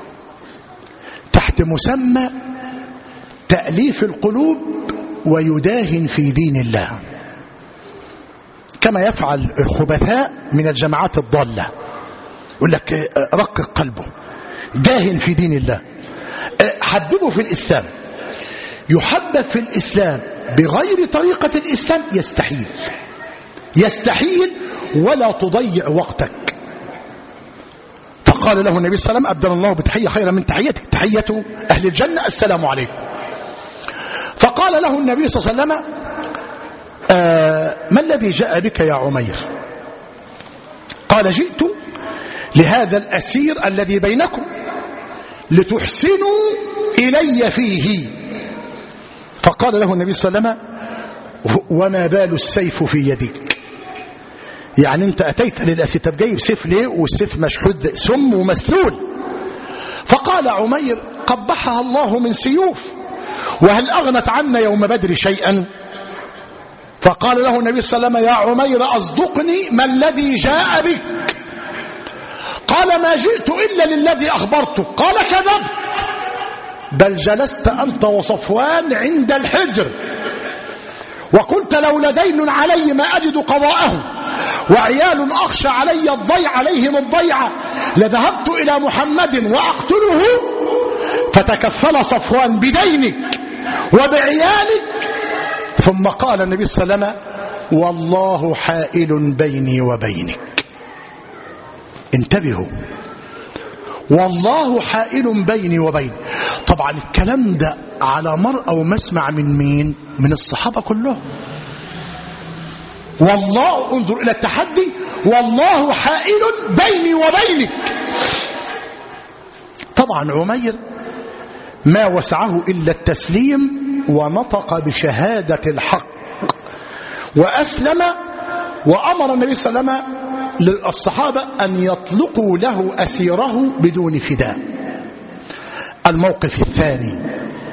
تحت مسمى تأليف القلوب ويداهن في دين الله، كما يفعل الخبثاء من الجماعات الضالة. يقول لك رقق قلبه، داهن في دين الله، حببه في الإسلام. يحبب في الإسلام بغير طريقة الإسلام يستحيل، يستحيل ولا تضيع وقتك. فقال له النبي صلى الله عليه وسلم: أبدل الله بتحية خيرا من تحيتك، تحية أهل الجنة، السلام عليكم. فقال له النبي صلى الله عليه وسلم: آه ما الذي جاء بك يا عمير؟ قال: جئت لهذا الأسير الذي بينكم لتحسنوا إلي فيه. فقال له النبي صلى الله عليه وسلم: وما بال السيف في يدك؟ يعني انت أتيت للأسير، طب جايب سيف ليه والسيف مشحوذ سم ومسلول؟ فقال عمير: قبحها الله من سيوف، وهل أغنت عنا يوم بدر شيئا؟ فقال له النبي صلى الله عليه وسلم: يا عمير أصدقني، ما الذي جاء بك؟ قال: ما جئت إلا للذي أخبرته. قال: كذبت، بل جلست أنت وصفوان عند الحجر وقلت: لو لدين علي ما أجد قضاءه، وعيال أخشى علي الضيع عليهم الضيعة، لذهبت إلى محمد وأقتله. فتكفل صفوان بدينك وبعيالك. ثم قال النبي صلى الله عليه وسلم: والله حائل بيني وبينك. انتبهوا، والله حائل بيني وبينك. طبعا الكلام ده على مرأى ومسمع من مين؟ من الصحابة كلهم. والله، انظر إلى التحدي، والله حائل بيني وبينك. طبعا عمير ما وسعه إلا التسليم ونطق بشهادة الحق وأسلم، وأمر النبي صلى الله عليه وسلم للصحابة أن يطلقوا له أسيره بدون فداء. الموقف الثاني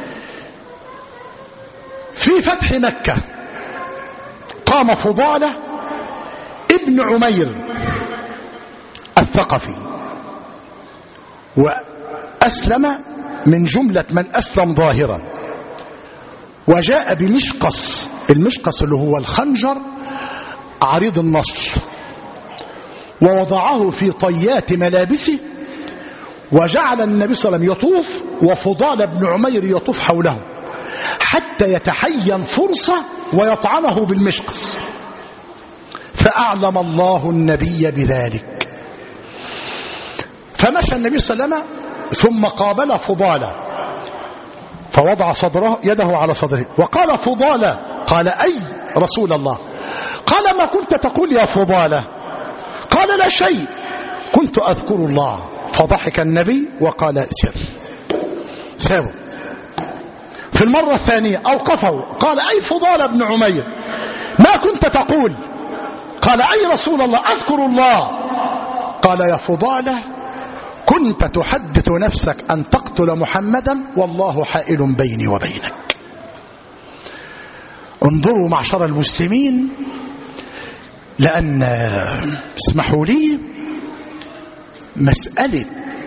في فتح مكة، قام فضالة ابن عمير الثقفي وأسلم من جملة من أسلم ظاهرا، وجاء بمشقص، المشقص اللي هو الخنجر عريض النصل، ووضعه في طيات ملابسه، وجعل النبي صلى الله عليه وسلم يطوف وفضال بن عمير يطوف حوله حتى يتحين فرصة ويطعنه بالمشقص، فأعلم الله النبي بذلك. فمشى النبي صلى الله عليه وسلم ثم قابل فضالة فوضع صدره يده على صدره وقال فضالة، قال أي رسول الله؟ قال ما كنت تقول يا فضالة؟ قال لا شيء، كنت أذكر الله. فضحك النبي وقال سر. سابه. في المرة الثانية أوقفه قال أي فضالة بن عمير ما كنت تقول؟ قال أي رسول الله؟ أذكر الله. قال يا فضالة كنت تحدث نفسك أن تقتل محمدا والله حائل بيني وبينك. انظروا معشر المسلمين، لأن اسمحوا لي مسألة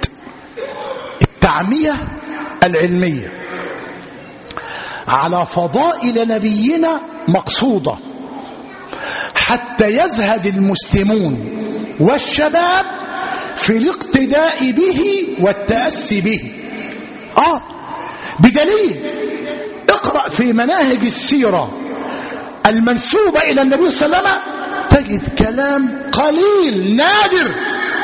التعمية العلمية على فضائل نبينا مقصودة حتى يزهد المسلمون والشباب في الاقتداء به والتأسي به. آه بدليل اقرأ في مناهج السيرة المنسوبة إلى النبي صلى الله عليه وسلم تجد كلام قليل نادر.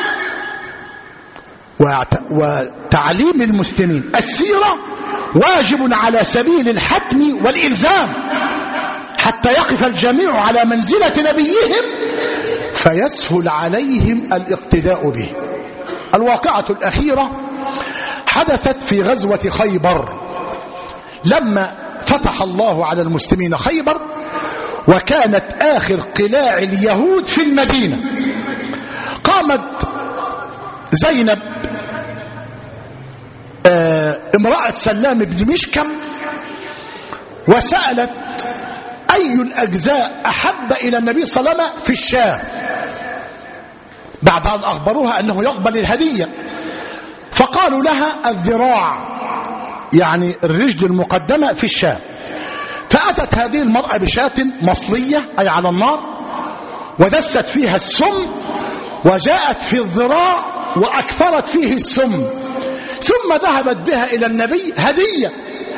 وتعليم المسلمين السيرة واجب على سبيل الحتم والإلزام حتى يقف الجميع على منزلة نبيهم فيسهل عليهم الاقتداء به. الواقعة الأخيرة حدثت في غزوة خيبر لما فتح الله على المسلمين خيبر، وكانت آخر قلاع اليهود في المدينة. قامت زينب آه امرأة سلام بن مشكم وسألت أي الأجزاء أحب إلى النبي صلى الله عليه وسلم في الشام، بعد أن أخبروها أنه يقبل الهدية، فقالوا لها الذراع يعني الرجل المقدمة في الشام. فأتت هذه المرأة بشاة مصلية أي على النار ودست فيها السم، وجاءت في الذراع وأكثرت فيه السم، ثم ذهبت بها إلى النبي هدية.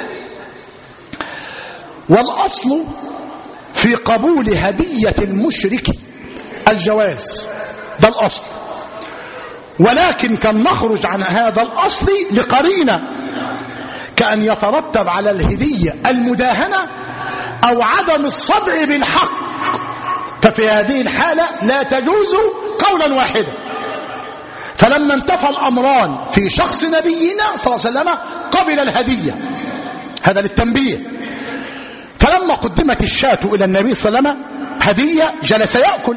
والأصل في قبول هدية المشرك الجواز، ده الأصل، ولكن كان نخرج عن هذا الأصل لقرينة كأن يترتب على الهدية المداهنة أو عدم الصدع بالحق، ففي هذه الحالة لا تجوز قولا واحدا. فلما انتفى الأمران في شخص نبينا صلى الله عليه وسلم قبل الهدية، هذا للتنبيه. فلما قدمت الشاة إلى النبي صلى الله عليه وسلم هدية جلس يأكل،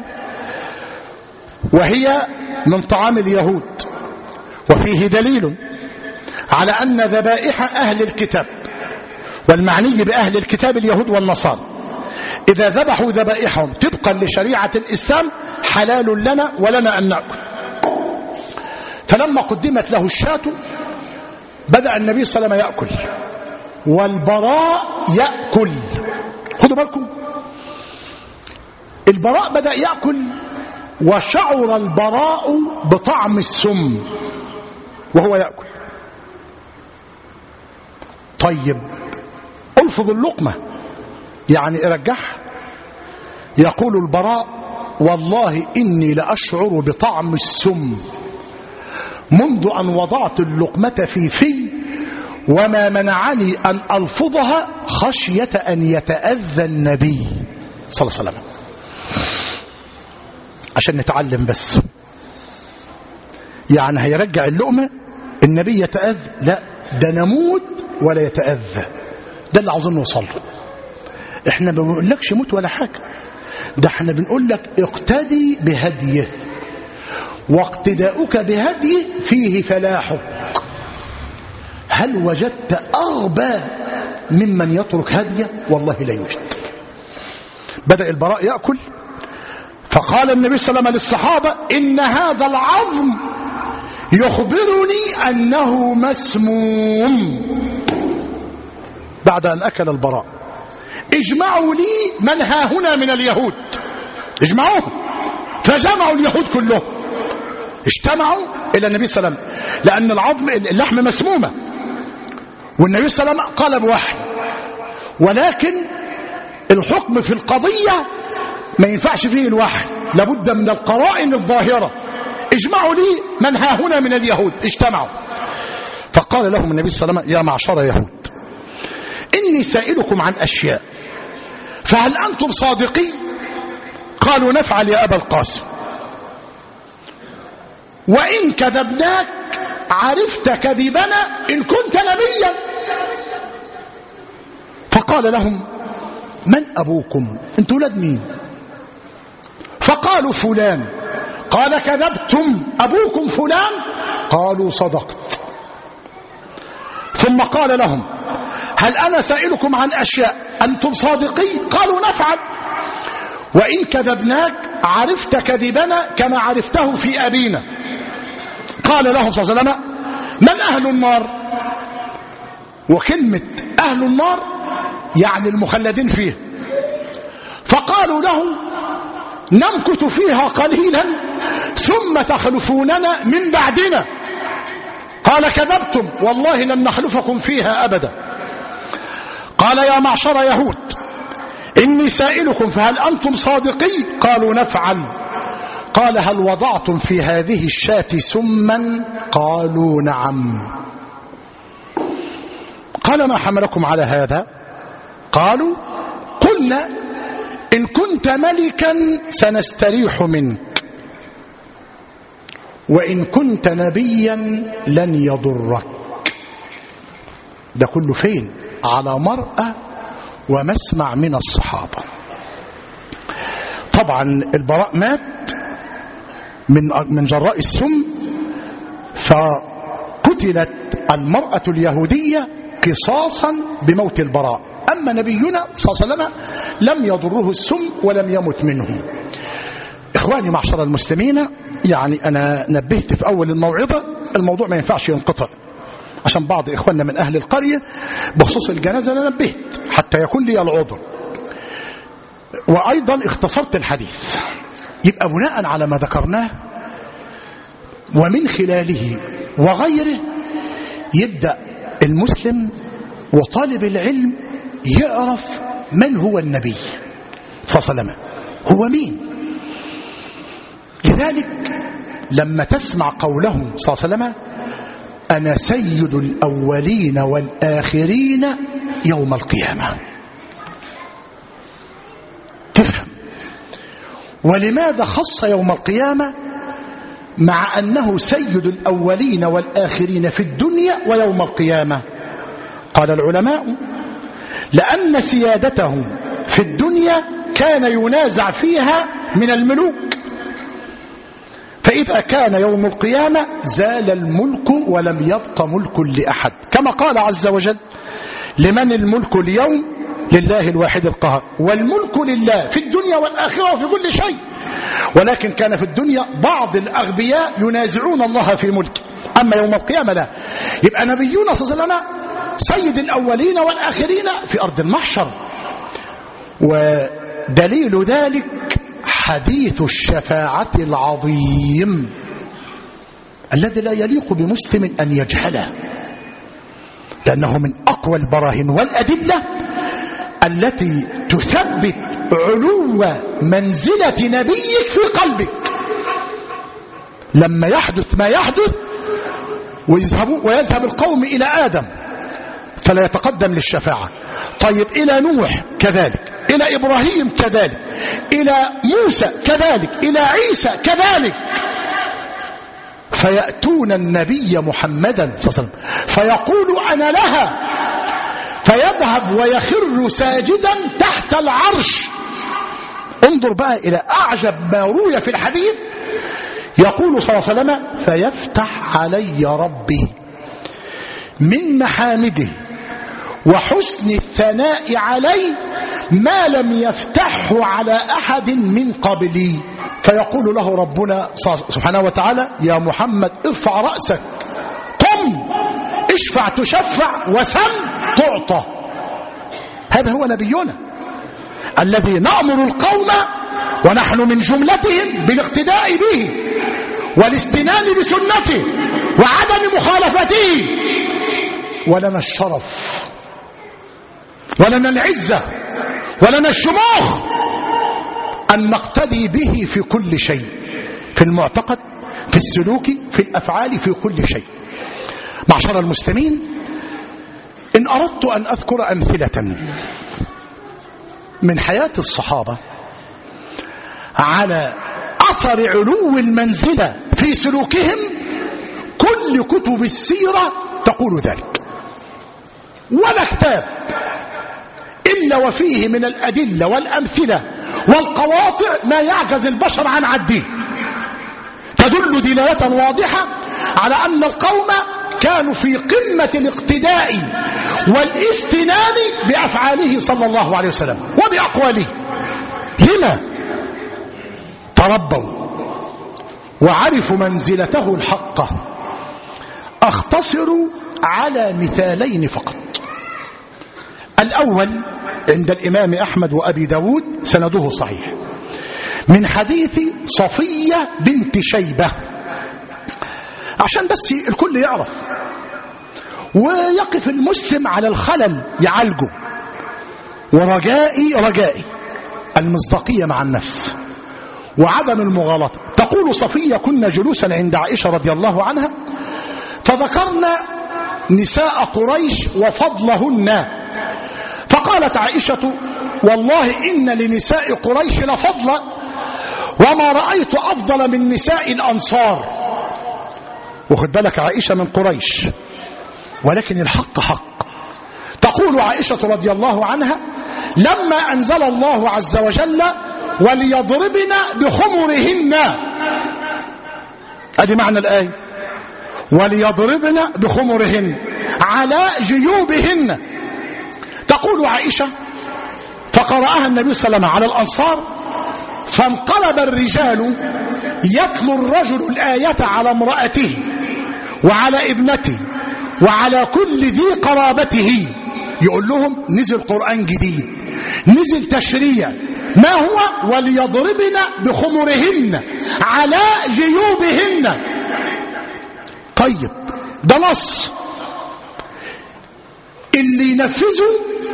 وهي من طعام اليهود، وفيه دليل على أن ذبائح أهل الكتاب، والمعني بأهل الكتاب اليهود والنصارى، إذا ذبحوا ذبائحهم طبقا لشريعة الإسلام حلال لنا ولنا أن نأكل. فلما قدمت له الشاة بدأ النبي صلى الله عليه وسلم يأكل والبراء يأكل. خدوا بالكم، البراء بدأ يأكل وشعر البراء بطعم السم وهو يأكل. طيب ألفظ اللقمة يعني ارجعها. يقول البراء والله إني لأشعر بطعم السم منذ أن وضعت اللقمة في في، وما منعني أن ألفظها خشية أن يتأذى النبي صلى الله عليه وسلم. عشان نتعلم بس، يعني هيرجع اللقمة النبي يتأذى؟ لا، ده نموت ولا يتأذى. ده اللي عاوزين نوصل له. احنا ما بنقولكش موت ولا حاجة، ده احنا بنقول لك اقتدي بهديه، واقتداؤك بهديه فيه فلاحك. هل وجدت أغبى ممن يترك هديه؟ والله لا يوجد. بدأ البراء يأكل، فقال النبي صلى الله عليه وسلم للصحابة: إن هذا العظم يخبرني أنه مسموم. بعد أن أكل البراء: اجمعوا لي من ها هنا من اليهود، اجمعوهم. فجمعوا اليهود كلهم، اجتمعوا إلى النبي صلى الله عليه وسلم، لأن العظم اللحم مسمومة، والنبي صلى الله عليه وسلم قال بوحي، ولكن الحكم في القضية ما ينفعش فيه الوحي، لابد من القرائن الظاهرة. اجمعوا لي من ها هنا من اليهود. اجتمعوا، فقال لهم النبي صلى الله عليه وسلم: يا معشر يهود، إني سائلكم عن أشياء، فهل أنتم صادقين؟ قالوا: نفعل يا أبا القاسم. وإن كذبناك عرفت كذبنا إن كنت نبيا. فقال لهم: من أبوكم؟ أنتم ولاد مين؟ فقالوا: فلان. قال: كذبتم، أبوكم فلان؟ قالوا: صدقت. ثم قال لهم: هل أنا سائلكم عن أشياء أنتم صادقين؟ قالوا: نفعل. وإن كذبناك عرفت كذبنا كما عرفته في أبينا. قال لهم صلى الله عليه وسلم: من أهل النار؟ وكلمة أهل النار يعني المخلدين فيه. فقالوا له: نمكث فيها قليلا ثم تخلفوننا من بعدنا. قال: كذبتم، والله لن نخلفكم فيها أبدا. قال: يا معشر يهود، إني سائلكم فهل أنتم صادقين؟ قالوا: نفعل. قال: هل وضعتم في هذه الشاة سما؟ قالوا: نعم. قال: ما حملكم على هذا؟ قالوا: قلنا إن كنت ملكا سنستريح منك، وإن كنت نبيا لن يضرك. ده كله فين؟ على مرأى ومسمع من الصحابة. طبعا البراء مات من من جراء السم، فقتلت المرأة اليهودية قصاصا بموت البراء. أما نبينا صلى الله عليه وسلم لم يضره السم ولم يمت منه. إخواني معشر المسلمين، يعني أنا نبهت في أول الموعظة الموضوع ما ينفعش ينقطع، عشان بعض إخواننا من أهل القرية بخصوص الجنازة أنا نبهت حتى يكون لي العذر، وأيضا اختصرت الحديث. يبقى بناء على ما ذكرناه ومن خلاله وغيره يبدأ المسلم وطالب العلم يعرف من هو النبي صلى الله عليه وسلم، هو مين. لذلك لما تسمع قوله صلى الله عليه وسلم: أنا سيد الأولين والآخرين يوم القيامة، تفهم ولماذا خص يوم القيامة مع أنه سيد الأولين والآخرين في الدنيا ويوم القيامة. قال العلماء: لأن سيادته في الدنيا كان ينازع فيها من الملوك، فإذا كان يوم القيامة زال الملك ولم يبق ملك لأحد، كما قال عز وجل: لمن الملك اليوم؟ لله الواحد القهار. والملك لله في الدنيا والآخرة وفي كل شيء، ولكن كان في الدنيا بعض الأغبياء ينازعون الله في ملكه، أما يوم القيامة لا. يبقى نبينا صلى الله عليه وسلم سيد الأولين والآخرين في أرض المحشر. ودليل ذلك حديث الشفاعة العظيم الذي لا يليق بمسلم أن يجهله، لأنه من أقوى البراهين والأدلة التي تثبت علو منزلة نبيك في قلبك. لما يحدث ما يحدث ويذهب القوم إلى آدم فلا يتقدم للشفاعة، طيب إلى نوح كذلك، إلى إبراهيم كذلك، إلى موسى كذلك، إلى عيسى كذلك، فيأتون النبي محمدا صلى الله عليه وسلم فيقول أنا لها، فيذهب ويخر ساجدا تحت العرش. انظر بقى إلى أعجب ما روي في الحديث، يقول صلى الله عليه وسلم فيفتح علي ربي من محامده وحسن الثناء علي ما لم يفتحه على أحد من قبلي. فيقول له ربنا سبحانه وتعالى يا محمد ارفع رأسك، قم اشفع تشفع وسم تعطى. هذا هو نبينا الذي نأمر القوم ونحن من جملتهم بالاقتداء به والاستنان بسنته وعدم مخالفته. ولنا الشرف ولنا العزة ولنا الشموخ أن نقتدي به في كل شيء، في المعتقد، في السلوك، في الأفعال، في كل شيء. معشر المسلمين، إن أردت أن أذكر أمثلة من حياة الصحابة على أثر علو المنزلة في سلوكهم، كل كتب السيرة تقول ذلك، ولا كتاب إلا وفيه من الأدلة والأمثلة والقواطع ما يعجز البشر عن عده، تدل دلالة واضحة على أن القوم كانوا في قمة الاقتداء والاستنان بأفعاله صلى الله عليه وسلم وبأقواله. لما تربوا وعرفوا منزلته الحقة. أختصر على مثالين فقط. الأول عند الإمام أحمد وأبي داود سنده صحيح، من حديث صفية بنت شيبة، عشان بس الكل يعرف ويقف المسلم على الخلل يعالجه. ورجائي رجائي المصداقية مع النفس وعدم المغالطة. تقول صفية كنا جلوسا عند عائشة رضي الله عنها فذكرنا نساء قريش وفضلهن، فقالت عائشة والله إن لنساء قريش لفضلا وما رأيت أفضل من نساء الأنصار. وخد بالك عائشة من قريش، ولكن الحق حق. تقول عائشة رضي الله عنها لما أنزل الله عز وجل وليضربن بخمرهن، ادي معنى الآية، وليضربن بخمرهن على جيوبهن. تقول عائشة فقرأها النبي صلى الله عليه وسلم على الأنصار فانقلب الرجال يتلو الرجل الآية على امرأته وعلى ابنته وعلى كل ذي قرابته، يقول لهم نزل قرآن جديد، نزل تشريع، ما هو وليضربن بخمرهن على جيوبهن. طيب ده نص، اللي ينفذه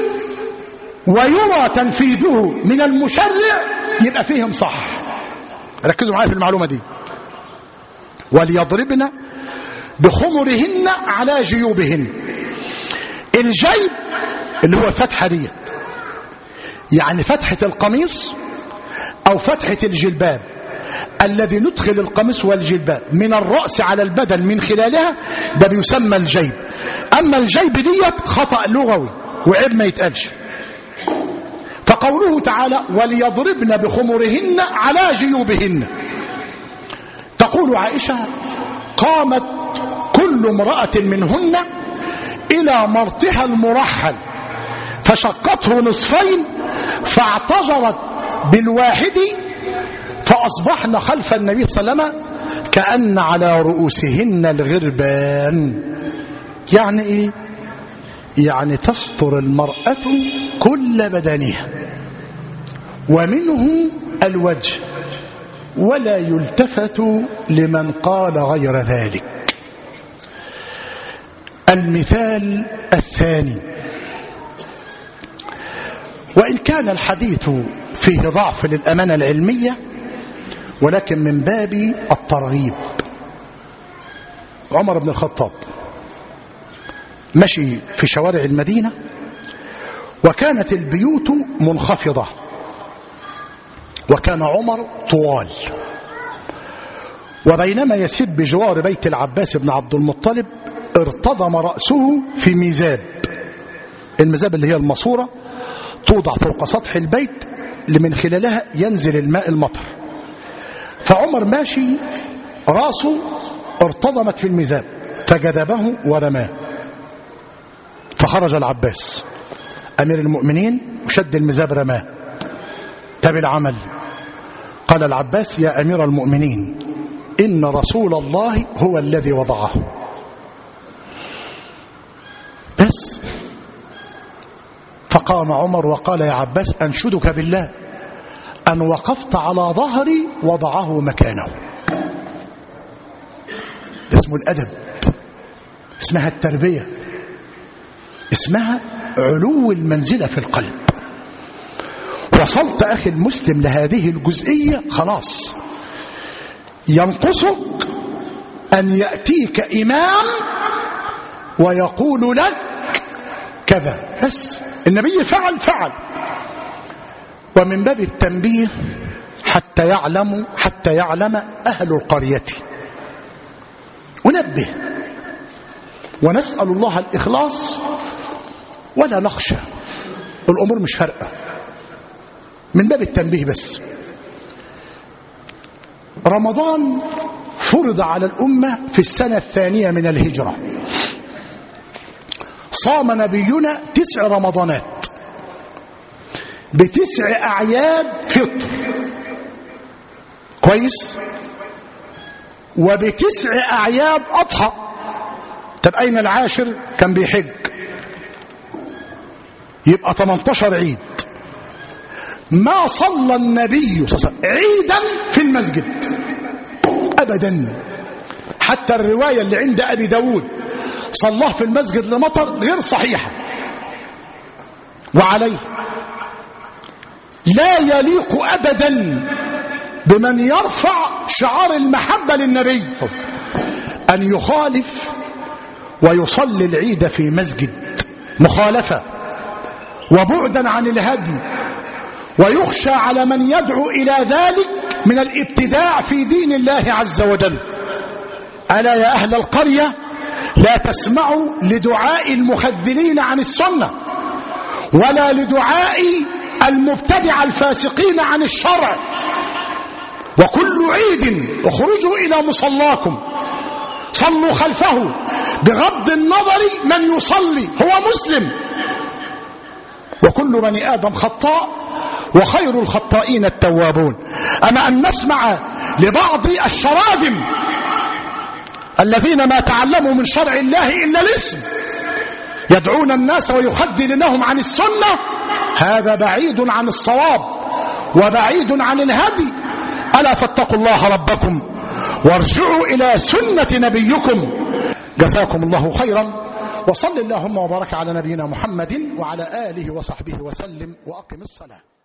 ويرى تنفيذه من المشرع يبقى فيهم صح. ركزوا معايا في المعلومة دي، وليضربن بخمرهن على جيوبهن. الجيب اللي هو فتحة ديت، يعني فتحة القميص أو فتحة الجلباب الذي ندخل القميص والجلباب من الرأس على البدن من خلالها، ده بيسمى الجيب. أما الجيب ديت خطأ لغوي وعيب ما يتقالش. فقوله تعالى وليضربن بخمرهن على جيوبهن، تقول عائشة قامت كل امرأة منهن إلى مرتها المرحل فشقته نصفين فاعتذرت بالواحد فأصبحن خلف النبي صلى الله عليه وسلم كأن على رؤوسهن الغربان. يعني إيه؟ يعني تستر المرأة كل بدنها ومنه الوجه ولا يلتفت لمن قال غير ذلك. المثال الثاني، وإن كان الحديث فيه ضعف للأمانة العلمية ولكن من باب الترغيب. عمر بن الخطاب مشي في شوارع المدينة وكانت البيوت منخفضة وكان عمر طوال، وبينما يسير بجوار بيت العباس بن عبد المطلب ارتضم رأسه في ميزاب. الميزاب اللي هي الماسورة توضع فوق سطح البيت اللي من خلالها ينزل الماء المطر. فعمر ماشي رأسه ارتضمت في الميزاب فجذبه ورماه. فخرج العباس أمير المؤمنين وشد الميزاب رماه. تاب العمل. قال العباس يا أمير المؤمنين إن رسول الله هو الذي وضعه. بس فقام عمر وقال يا عباس أنشدك بالله أن وقفت على ظهري وضعه مكانه. اسمه الأدب، اسمها التربية، اسمها علو المنزلة في القلب. وصلت أخي المسلم لهذه الجزئية خلاص. ينقصك أن يأتيك إمام ويقول لك كذا بس. النبي فعل فعل. ومن باب التنبيه حتى يعلم حتى يعلم أهل القرية. ونبه ونسأل الله الإخلاص ولا نخشى. الأمور مش فارقة، من باب التنبيه بس. رمضان فرض على الأمة في السنة الثانية من الهجرة. صام نبينا تسع رمضانات بتسع أعياد فطر، كويس، وبتسع أعياد أضحى. طب أين العاشر؟ كان بيحج، يبقى ثمانية عشر عيد. ما صلى النبي صلى الله عليه وسلم عيدا في المسجد أبدا. حتى الرواية اللي عند أبي داود صلاه في المسجد لمطر غير صحيحة. وعليه لا يليق أبدا بمن يرفع شعار المحبة للنبي أن يخالف ويصلي العيد في مسجد، مخالفة وبعدا عن الهدي. ويخشى على من يدعو إلى ذلك من الابتداع في دين الله عز وجل. ألا يا أهل القرية لا تسمعوا لدعاء المخذلين عن السنة ولا لدعاء المبتدع الفاسقين عن الشرع. وكل عيد اخرجوا إلى مصلاكم صلوا خلفه بغض النظر من يصلي، هو مسلم. وكل بني آدم خطاء وخير الخطائين التوابون. أما أن نسمع لبعض الشراذم الذين ما تعلموا من شرع الله إلا الاسم يدعون الناس ويخذلونهم عن السنة، هذا بعيد عن الصواب وبعيد عن الهدي. ألا فاتقوا الله ربكم وارجعوا إلى سنة نبيكم. جزاكم الله خيرا، وصل اللهم وبارك على نبينا محمد وعلى آله وصحبه وسلم، وأقم الصلاة.